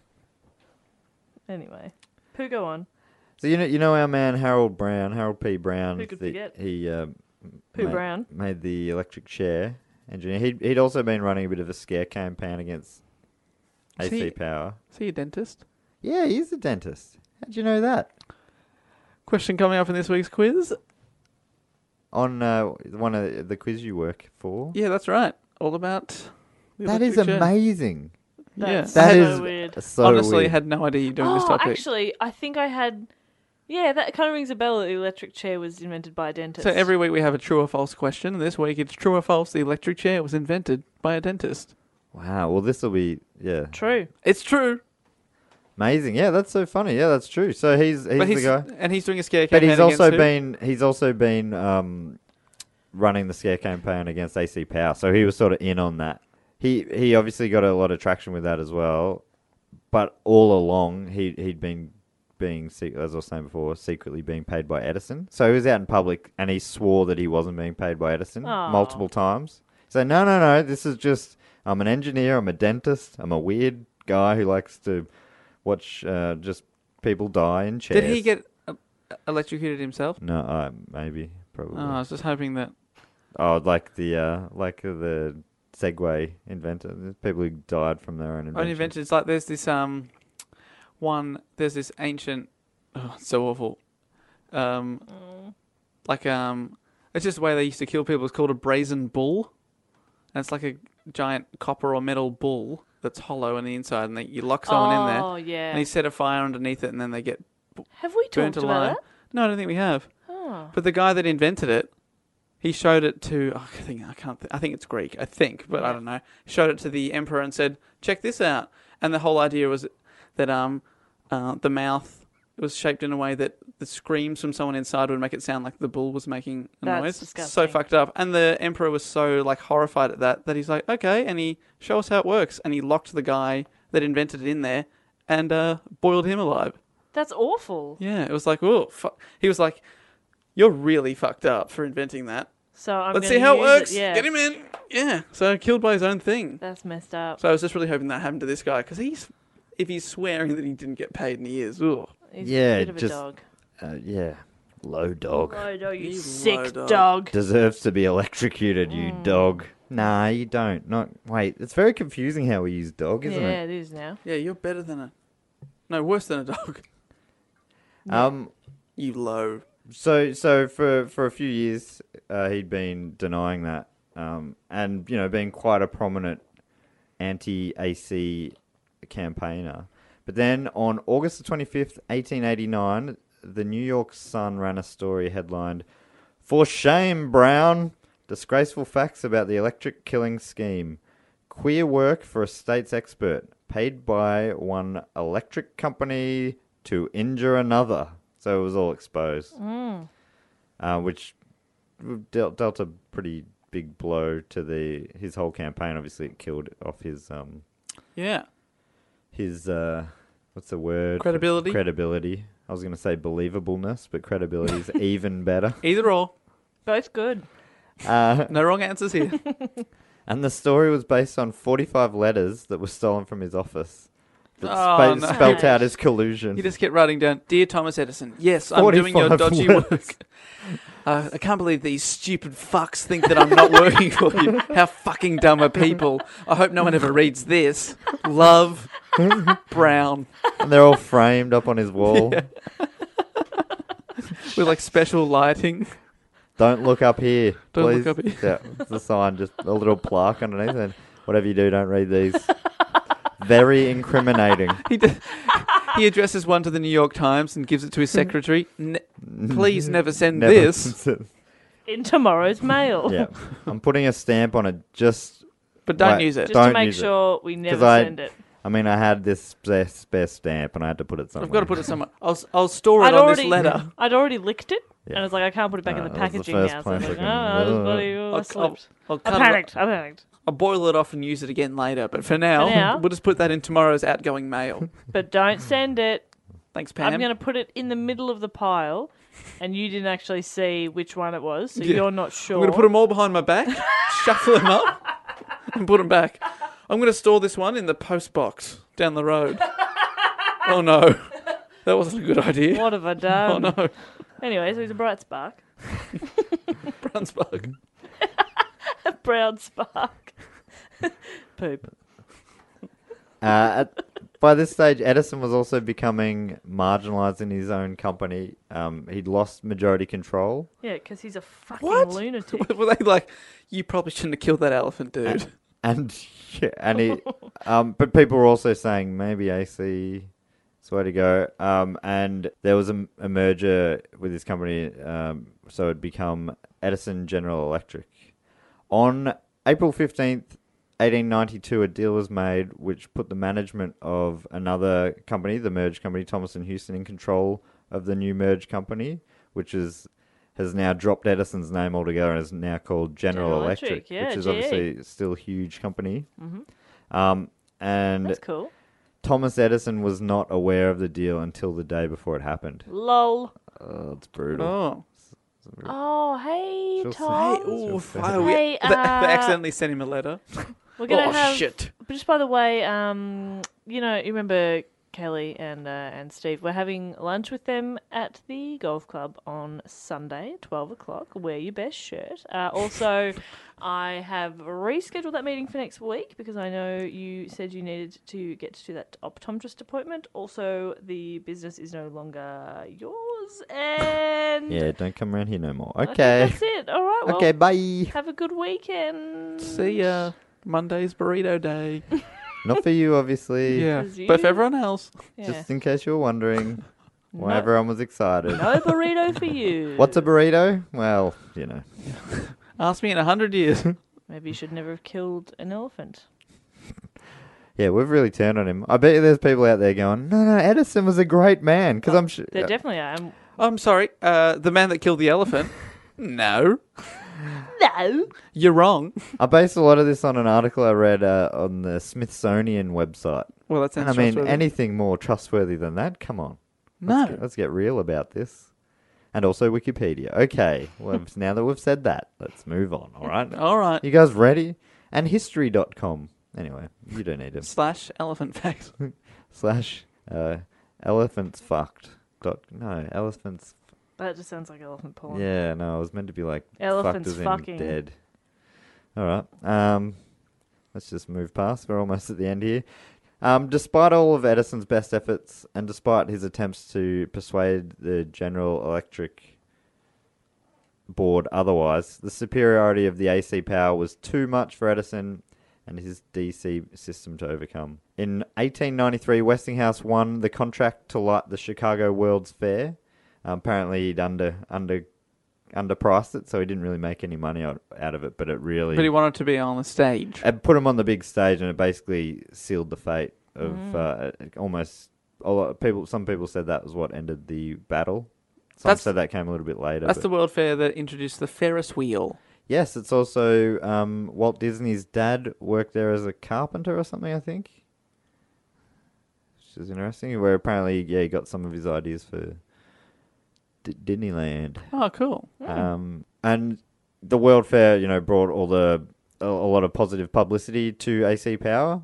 Anyway, Pooh, go on. so you know our man Harold P. Brown. Who could forget? He Pooh Brown. made the electric chair engineer. He'd also been running a bit of a scare campaign against Is AC he- power. Is he a dentist? Yeah, he's a dentist. How'd you know that? Question coming up in this week's quiz. On one of the quiz you work for. Yeah, that's right. All about the That is electric chair. amazing. That's That so is weird. so Honestly, weird. had no idea you're doing this Oh, topic. actually, I think I had... Yeah, that kind of rings a bell that the electric chair was invented by a dentist. So every week we have a true or false question, and this week it's true or false. The electric chair was invented by a dentist. Wow. Well, this will be True. It's true. amazing. Yeah, that's so funny. Yeah, that's true. So he's But the guy. and he's doing a scare But campaign. he's also been running the scare campaign against AC Power. So he was sort of in on that. He obviously got a lot of traction with that as well. But all along he'd been being, as I was saying before, secretly being paid by Edison. So he was out in public and he swore that he wasn't being paid by Edison Aw. multiple times. So no, this is just, I'm an engineer, I'm a dentist, I'm a weird guy who likes to watch just people die in chairs. Did he get electrocuted himself? No, maybe, probably. Oh, I was just hoping that. Oh, like the Segway inventor. There's people who died from their own invention. Own invention. It's like there's this there's this ancient, it's so awful. It's just the way they used to kill people. It's called a brazen bull. And it's like a giant copper or metal bull that's hollow on the inside, and you lock someone in there. Oh, yeah. And you set a fire underneath it, and then they get Have we burnt talked about alive. that? No, I don't think we have. Oh. But the guy that invented it he showed it to, I think it's Greek, but I don't know. Showed it to the emperor and said, check this out. And the whole idea was that the mouth was shaped in a way that the screams from someone inside would make it sound like the bull was making a That's noise. disgusting. So fucked up. And the emperor was so like horrified at that he's like, okay, and he show us how it works. And he locked the guy that invented it in there and boiled him alive. That's awful. Yeah, it was like, oh, he was like, you're really fucked up for inventing that. So Let's see how it works. Yeah. Get him in. Yeah. So killed by his own thing. That's messed up. So I was just really hoping that happened to this guy because if he's swearing that he didn't get paid and he is, ugh. He's Yeah, a bit of just- a dog. Yeah. Low dog. Oh, no, you You sick low dog. dog. Deserves to be electrocuted, you dog. Nah, you don't. Wait, it's very confusing how we use dog, isn't Yeah, it? it is now. Yeah, you're better than worse than a dog. You low. So for a few years, he'd been denying that, and being quite a prominent anti-AC campaigner. But then on August the 25th, 1889, the New York Sun ran a story headlined, "For shame, Brown! Disgraceful facts about the electric killing scheme. Queer work for a state's expert. Paid by one electric company to injure another." So it was all exposed. Which dealt a pretty big blow to his whole campaign. Obviously, it killed off his what's the word? Credibility? Credibility. I was going to say believableness, but credibility is even better. Either or. Both good. No wrong answers here. And the story was based on 45 letters that were stolen from his office that No. spelt out his collusion. You just kept writing down, "Dear Thomas Edison, yes, I'm doing your 45 dodgy letters. work. I can't believe these stupid fucks think that I'm not working for you. How fucking dumb are people? I hope no one ever reads this. Love, Brown." And they're all framed up on his wall. With like special lighting. Don't look up here. Don't please. look up here. Yeah, it's a sign, just a little plaque underneath. And whatever you do, don't read these. Very incriminating. He addresses one to the New York Times and gives it to his secretary. Please never send Never. this. In tomorrow's mail. Yeah, I'm putting a stamp on it just. But don't Wait, use it. Just Don't to make use it. sure we never 'Cause I- send it. I mean, I had this spare stamp and I had to put it somewhere. I've got to put it somewhere. I'll store it on this letter. I'd already licked it, Yeah. and I was like, I can't put it back in the that was the packaging first now. So I was place like, I can- I I'll slipped. cut I it panicked. I panicked. I'll boil it off and use it again later. But for now, we'll just put that in tomorrow's outgoing mail. But don't send it. Thanks, Pam. I'm going to put it in the middle of the pile, and you didn't actually see which one it was, so Yeah. you're not sure. I'm going to put them all behind my back, shuffle them up, and put them back. I'm going to store this one in the post box down the road. Oh no, that wasn't a good idea. What have I done? Oh no, Anyway, so he's a bright spark. brown spark. A brown spark. Poop. By this stage, Edison was also becoming marginalised in his own company. He'd lost majority control. Yeah, because he's a fucking What? lunatic. Were they like, you probably shouldn't have killed that elephant, dude? And but people were also saying maybe AC is the way to go. And there was a merger with his company, so it'd become Edison General Electric. On April 15th, 1892, a deal was made which put the management of another company, the merged company, Thomas and Houston, in control of the new merged company, which has now dropped Edison's name altogether and is now called General Electric, yeah, which is GE. obviously still a huge company. Mm-hmm. And That's cool. Thomas Edison was not aware of the deal until the day before it happened. Lol. Oh, it's brutal. Oh. Oh, hey, She'll Tom. Hey, ooh, Sure. wow, Hey, they accidentally sent him a letter. We're gonna Oh, have. shit. But just by the way, you remember Kelly and Steve? We're having lunch with them at the golf club on Sunday, 12 o'clock. Wear your best shirt. Also, I have rescheduled that meeting for next week because I know you said you needed to get to that optometrist appointment. Also, the business is no longer yours, and Yeah, don't come around here no more. I think Okay. that's it. All right. Well, Okay, bye. have a good weekend. See ya. Monday's burrito day. Not for you, obviously. Yeah. As But for you- everyone else. Yeah. Just in case you were wondering. Well, everyone was excited. No burrito for you. What's a burrito? Well, you know. Ask me in 100 years. Maybe you should never have killed an elephant. Yeah, we've really turned on him. I bet you there's people out there going, no, Edison was a great man. Because I'm sure. There definitely are. I'm sorry. The man that killed the elephant? No. No. You're wrong. I based a lot of this on an article I read on the Smithsonian website. Well, that sounds And I mean, trustworthy. anything more trustworthy than that? Come on. No. Let's get real about this. And also Wikipedia. Okay, well, now that we've said that, let's move on, all right? All right. You guys ready? And history.com. Anyway, you don't need it. / elephant facts. / elephants fucked. No, elephants. That just sounds like elephant porn. Yeah, no, it was meant to be like Elephants fucked as fucking. in dead. All right. Let's just move past. We're almost at the end here. Despite all of Edison's best efforts and despite his attempts to persuade the General Electric board otherwise, the superiority of the AC power was too much for Edison and his DC system to overcome. In 1893, Westinghouse won the contract to light the Chicago World's Fair. Apparently, he'd underpriced it, so he didn't really make any money out of it. But it really, But he wanted to be on the stage. it put him on the big stage, and it basically sealed the fate of almost a lot of people. Some people said that was what ended the battle. Some That's- said that came a little bit later. That's but- the World Fair that introduced the Ferris wheel. Yes, it's also Walt Disney's dad worked there as a carpenter or something, I think. Which is interesting. Where apparently, he got some of his ideas for Disneyland. Oh, cool. And the World Fair, brought a lot of positive publicity to AC Power,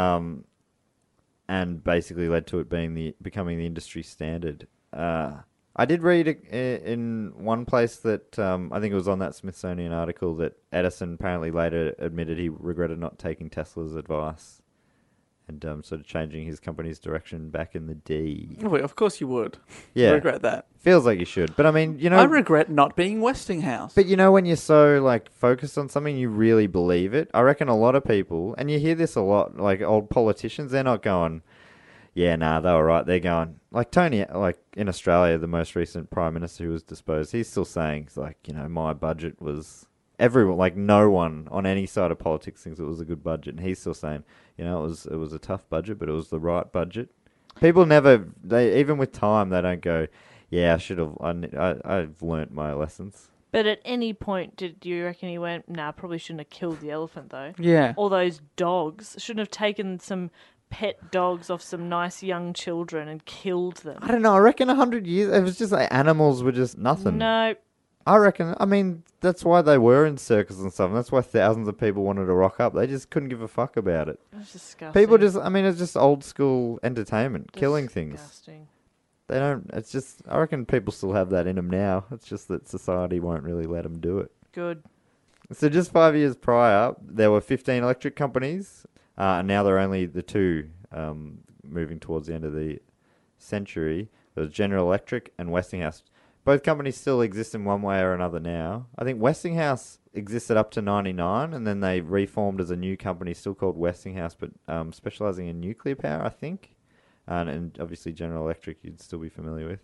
and basically led to it becoming the industry standard. I did read in one place that I think it was on that Smithsonian article that Edison apparently later admitted he regretted not taking Tesla's advice and sort of changing his company's direction back in the D. Well, of course you would. Yeah. I regret that. Feels like you should, but I mean, I regret not being Westinghouse. But when you're so focused on something, you really believe it. I reckon a lot of people, and you hear this a lot, like old politicians, they're not going, yeah, nah, they were right. They're going, like Tony, like in Australia, the most recent Prime Minister who was disposed, he's still saying, it's like, my budget was, everyone, like no one on any side of politics thinks it was a good budget. And he's still saying, it was a tough budget, but it was the right budget. People even with time, they don't go, yeah, I should have, I've learnt my lessons. But at any point, did you reckon he went, nah, probably shouldn't have killed the elephant, though? Yeah. All those dogs. Shouldn't have taken some pet dogs off some nice young children and killed them. I don't know. I reckon 100 years, it was just like animals were just nothing. No. I reckon, that's why they were in circus and stuff. And that's why thousands of people wanted to rock up. They just couldn't give a fuck about it. That's disgusting. People just, it's just old school entertainment, killing things. Disgusting. They don't, it's just, I reckon people still have that in them now. It's just that society won't really let them do it. Good. So just 5 years prior, there were 15 electric companies. And now there are only the two moving towards the end of the century. There was General Electric and Westinghouse. Both companies still exist in one way or another now. I think Westinghouse existed up to 99, and then they reformed as a new company still called Westinghouse, but specialising in nuclear power, I think. And obviously General Electric you'd still be familiar with.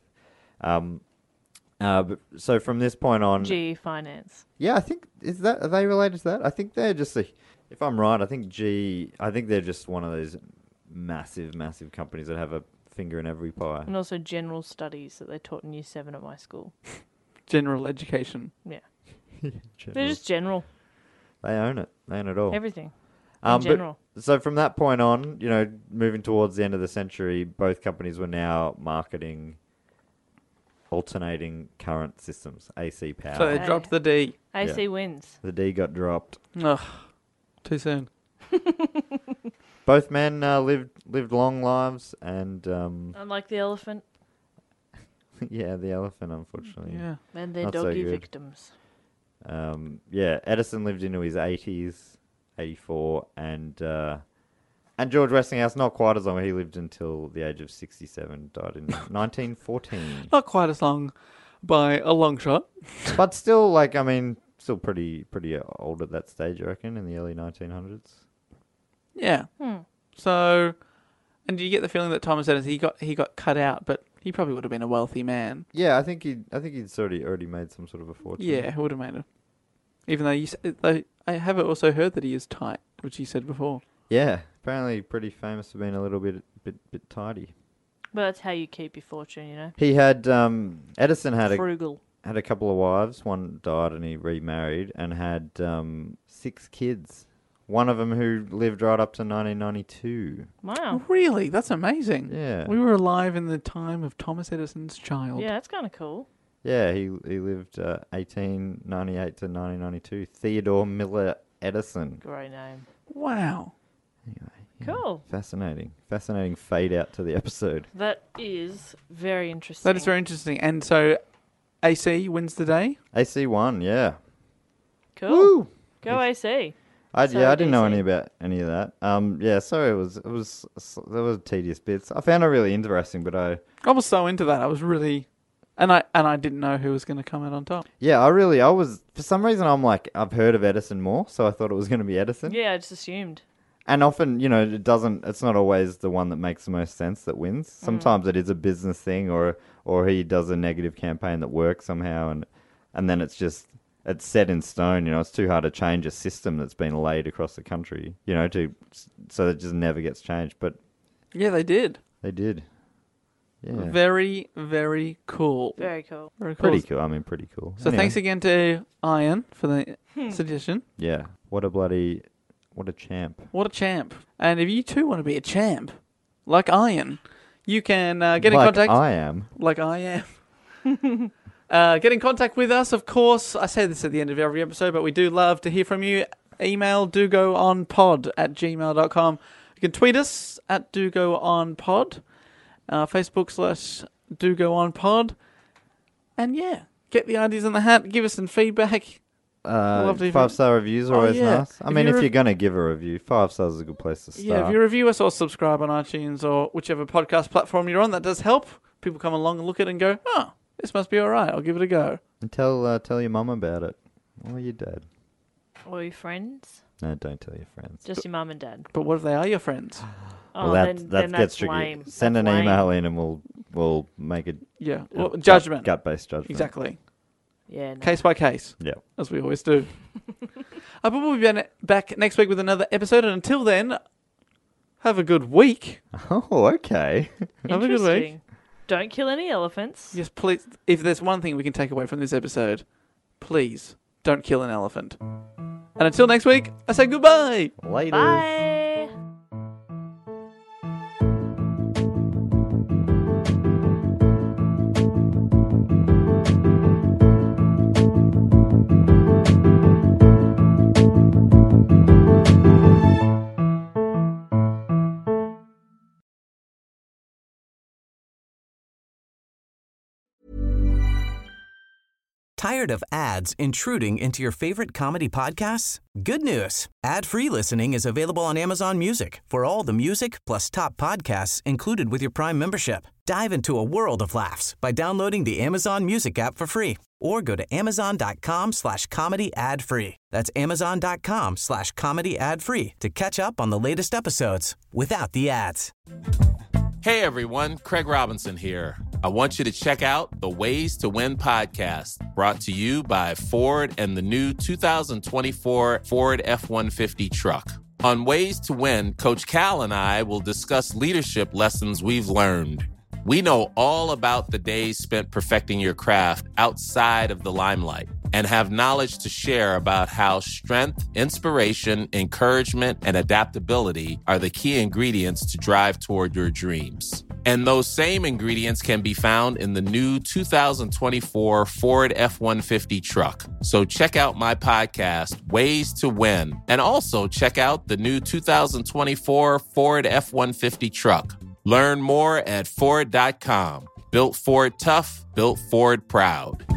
So from this point on... GE Finance. Yeah, I think, are they related to that? I think they're just if I'm right, I think they're just one of those massive, massive companies that have a finger in every pie. And also general studies that they taught in Year 7 at my school. General education. Yeah. They're just general. They own it. They own it all. Everything. In general. So from that point on, moving towards the end of the century, both companies were now marketing alternating current systems, AC power. So they dropped the D. AC wins. The D got dropped. Ugh. Too soon. Both men lived long lives, and Unlike the elephant. yeah, the elephant, unfortunately. Yeah. And their Not so doggy good. victims. Edison lived into his 80s, 84, and George Westinghouse not quite as long. He lived until the age of 67, died in 1914. Not quite as long by a long shot. But still, still pretty old at that stage, I reckon, in the early 1900s. Yeah. So, and do you get the feeling that Thomas Edison, he got cut out, but he probably would have been a wealthy man. Yeah, I think he'd already made some sort of a fortune. Yeah, he would have made it. Even though I have also heard that he is tight, which he said before. Yeah, apparently pretty famous for being a little bit tidy. But that's how you keep your fortune, you know. He had Edison had Frugal. had a couple of wives. One died and he remarried and had 6 kids. One of them who lived right up to 1992. Wow. Really? That's amazing. Yeah. We were alive in the time of Thomas Edison's child. Yeah, that's kind of cool. Yeah, he lived 1898 to 1992. Theodore Miller Edison. Great name. Wow. Anyway, Cool. Fascinating fade out to the episode. That is very interesting. That is very interesting. And so AC wins the day. AC won, yeah. Cool. Woo! Go AC. I didn't know DC. any of that. Sorry, there was tedious bits. I found it really interesting, but I was so into that. I was really, and I didn't know who was going to come out on top. Yeah, I was, for some reason, I'm like, I've heard of Edison more, so I thought it was going to be Edison. Yeah, I just assumed. And often, it's not always the one that makes the most sense that wins. Sometimes it is a business thing or he does a negative campaign that works somehow and then it's set in stone, it's too hard to change a system that's been laid across the country, so it just never gets changed. But yeah, they did. They did. Yeah. Very, very cool. Very cool. Very cool. Pretty cool. I mean, pretty cool. So thanks again to Ian for the suggestion. Yeah. What a champ. What a champ. And if you too want to be a champ, like Ian, you can get in contact. I am. Like I am. Get in contact with us, of course. I say this at the end of every episode, but we do love to hear from you. Email dogoonpod@gmail.com. You can tweet us at dogoonpod. Facebook /dogoonpod. And yeah, get the ideas in the hat. Give us some feedback. 5-star reviews are always nice. I mean, if you're going to give a review, 5 stars is a good place to start. Yeah, if you review us or subscribe on iTunes or whichever podcast platform you're on, that does help. People come along and look at it and go, oh, this must be all right. I'll give it a go. And tell your mum about it. Or your dad. Or your friends. No, don't tell your friends. Just your mum and dad. But what if they are your friends? Oh, well, then that that's gets tricky. lame. Send That's an lame. email in and we'll make a judgment. Gut-based judgment. Exactly. Yeah. No. Case by case. Yeah. As we always do. But we'll be back next week with another episode. And until then, have a good week. Oh, okay. Have a good week. Interesting. Don't kill any elephants. Yes, please. If there's one thing we can take away from this episode, please don't kill an elephant. And until next week, I say goodbye. Later. Bye. Tired of ads intruding into your favorite comedy podcasts? Good news. Ad-free listening is available on Amazon Music for all the music plus top podcasts included with your Prime membership. Dive into a world of laughs by downloading the Amazon Music app for free or go to amazon.com/comedy ad-free. That's amazon.com/comedy ad-free to catch up on the latest episodes without the ads. Hey everyone, Craig Robinson here. I want you to check out the Ways to Win podcast, brought to you by Ford and the new 2024 Ford F-150 truck. On Ways to Win, Coach Cal and I will discuss leadership lessons we've learned. We know all about the days spent perfecting your craft outside of the limelight and have knowledge to share about how strength, inspiration, encouragement, and adaptability are the key ingredients to drive toward your dreams. And those same ingredients can be found in the new 2024 Ford F-150 truck. So check out my podcast, Ways to Win, and also check out the new 2024 Ford F-150 truck. Learn more at Ford.com. Built Ford tough, built Ford proud.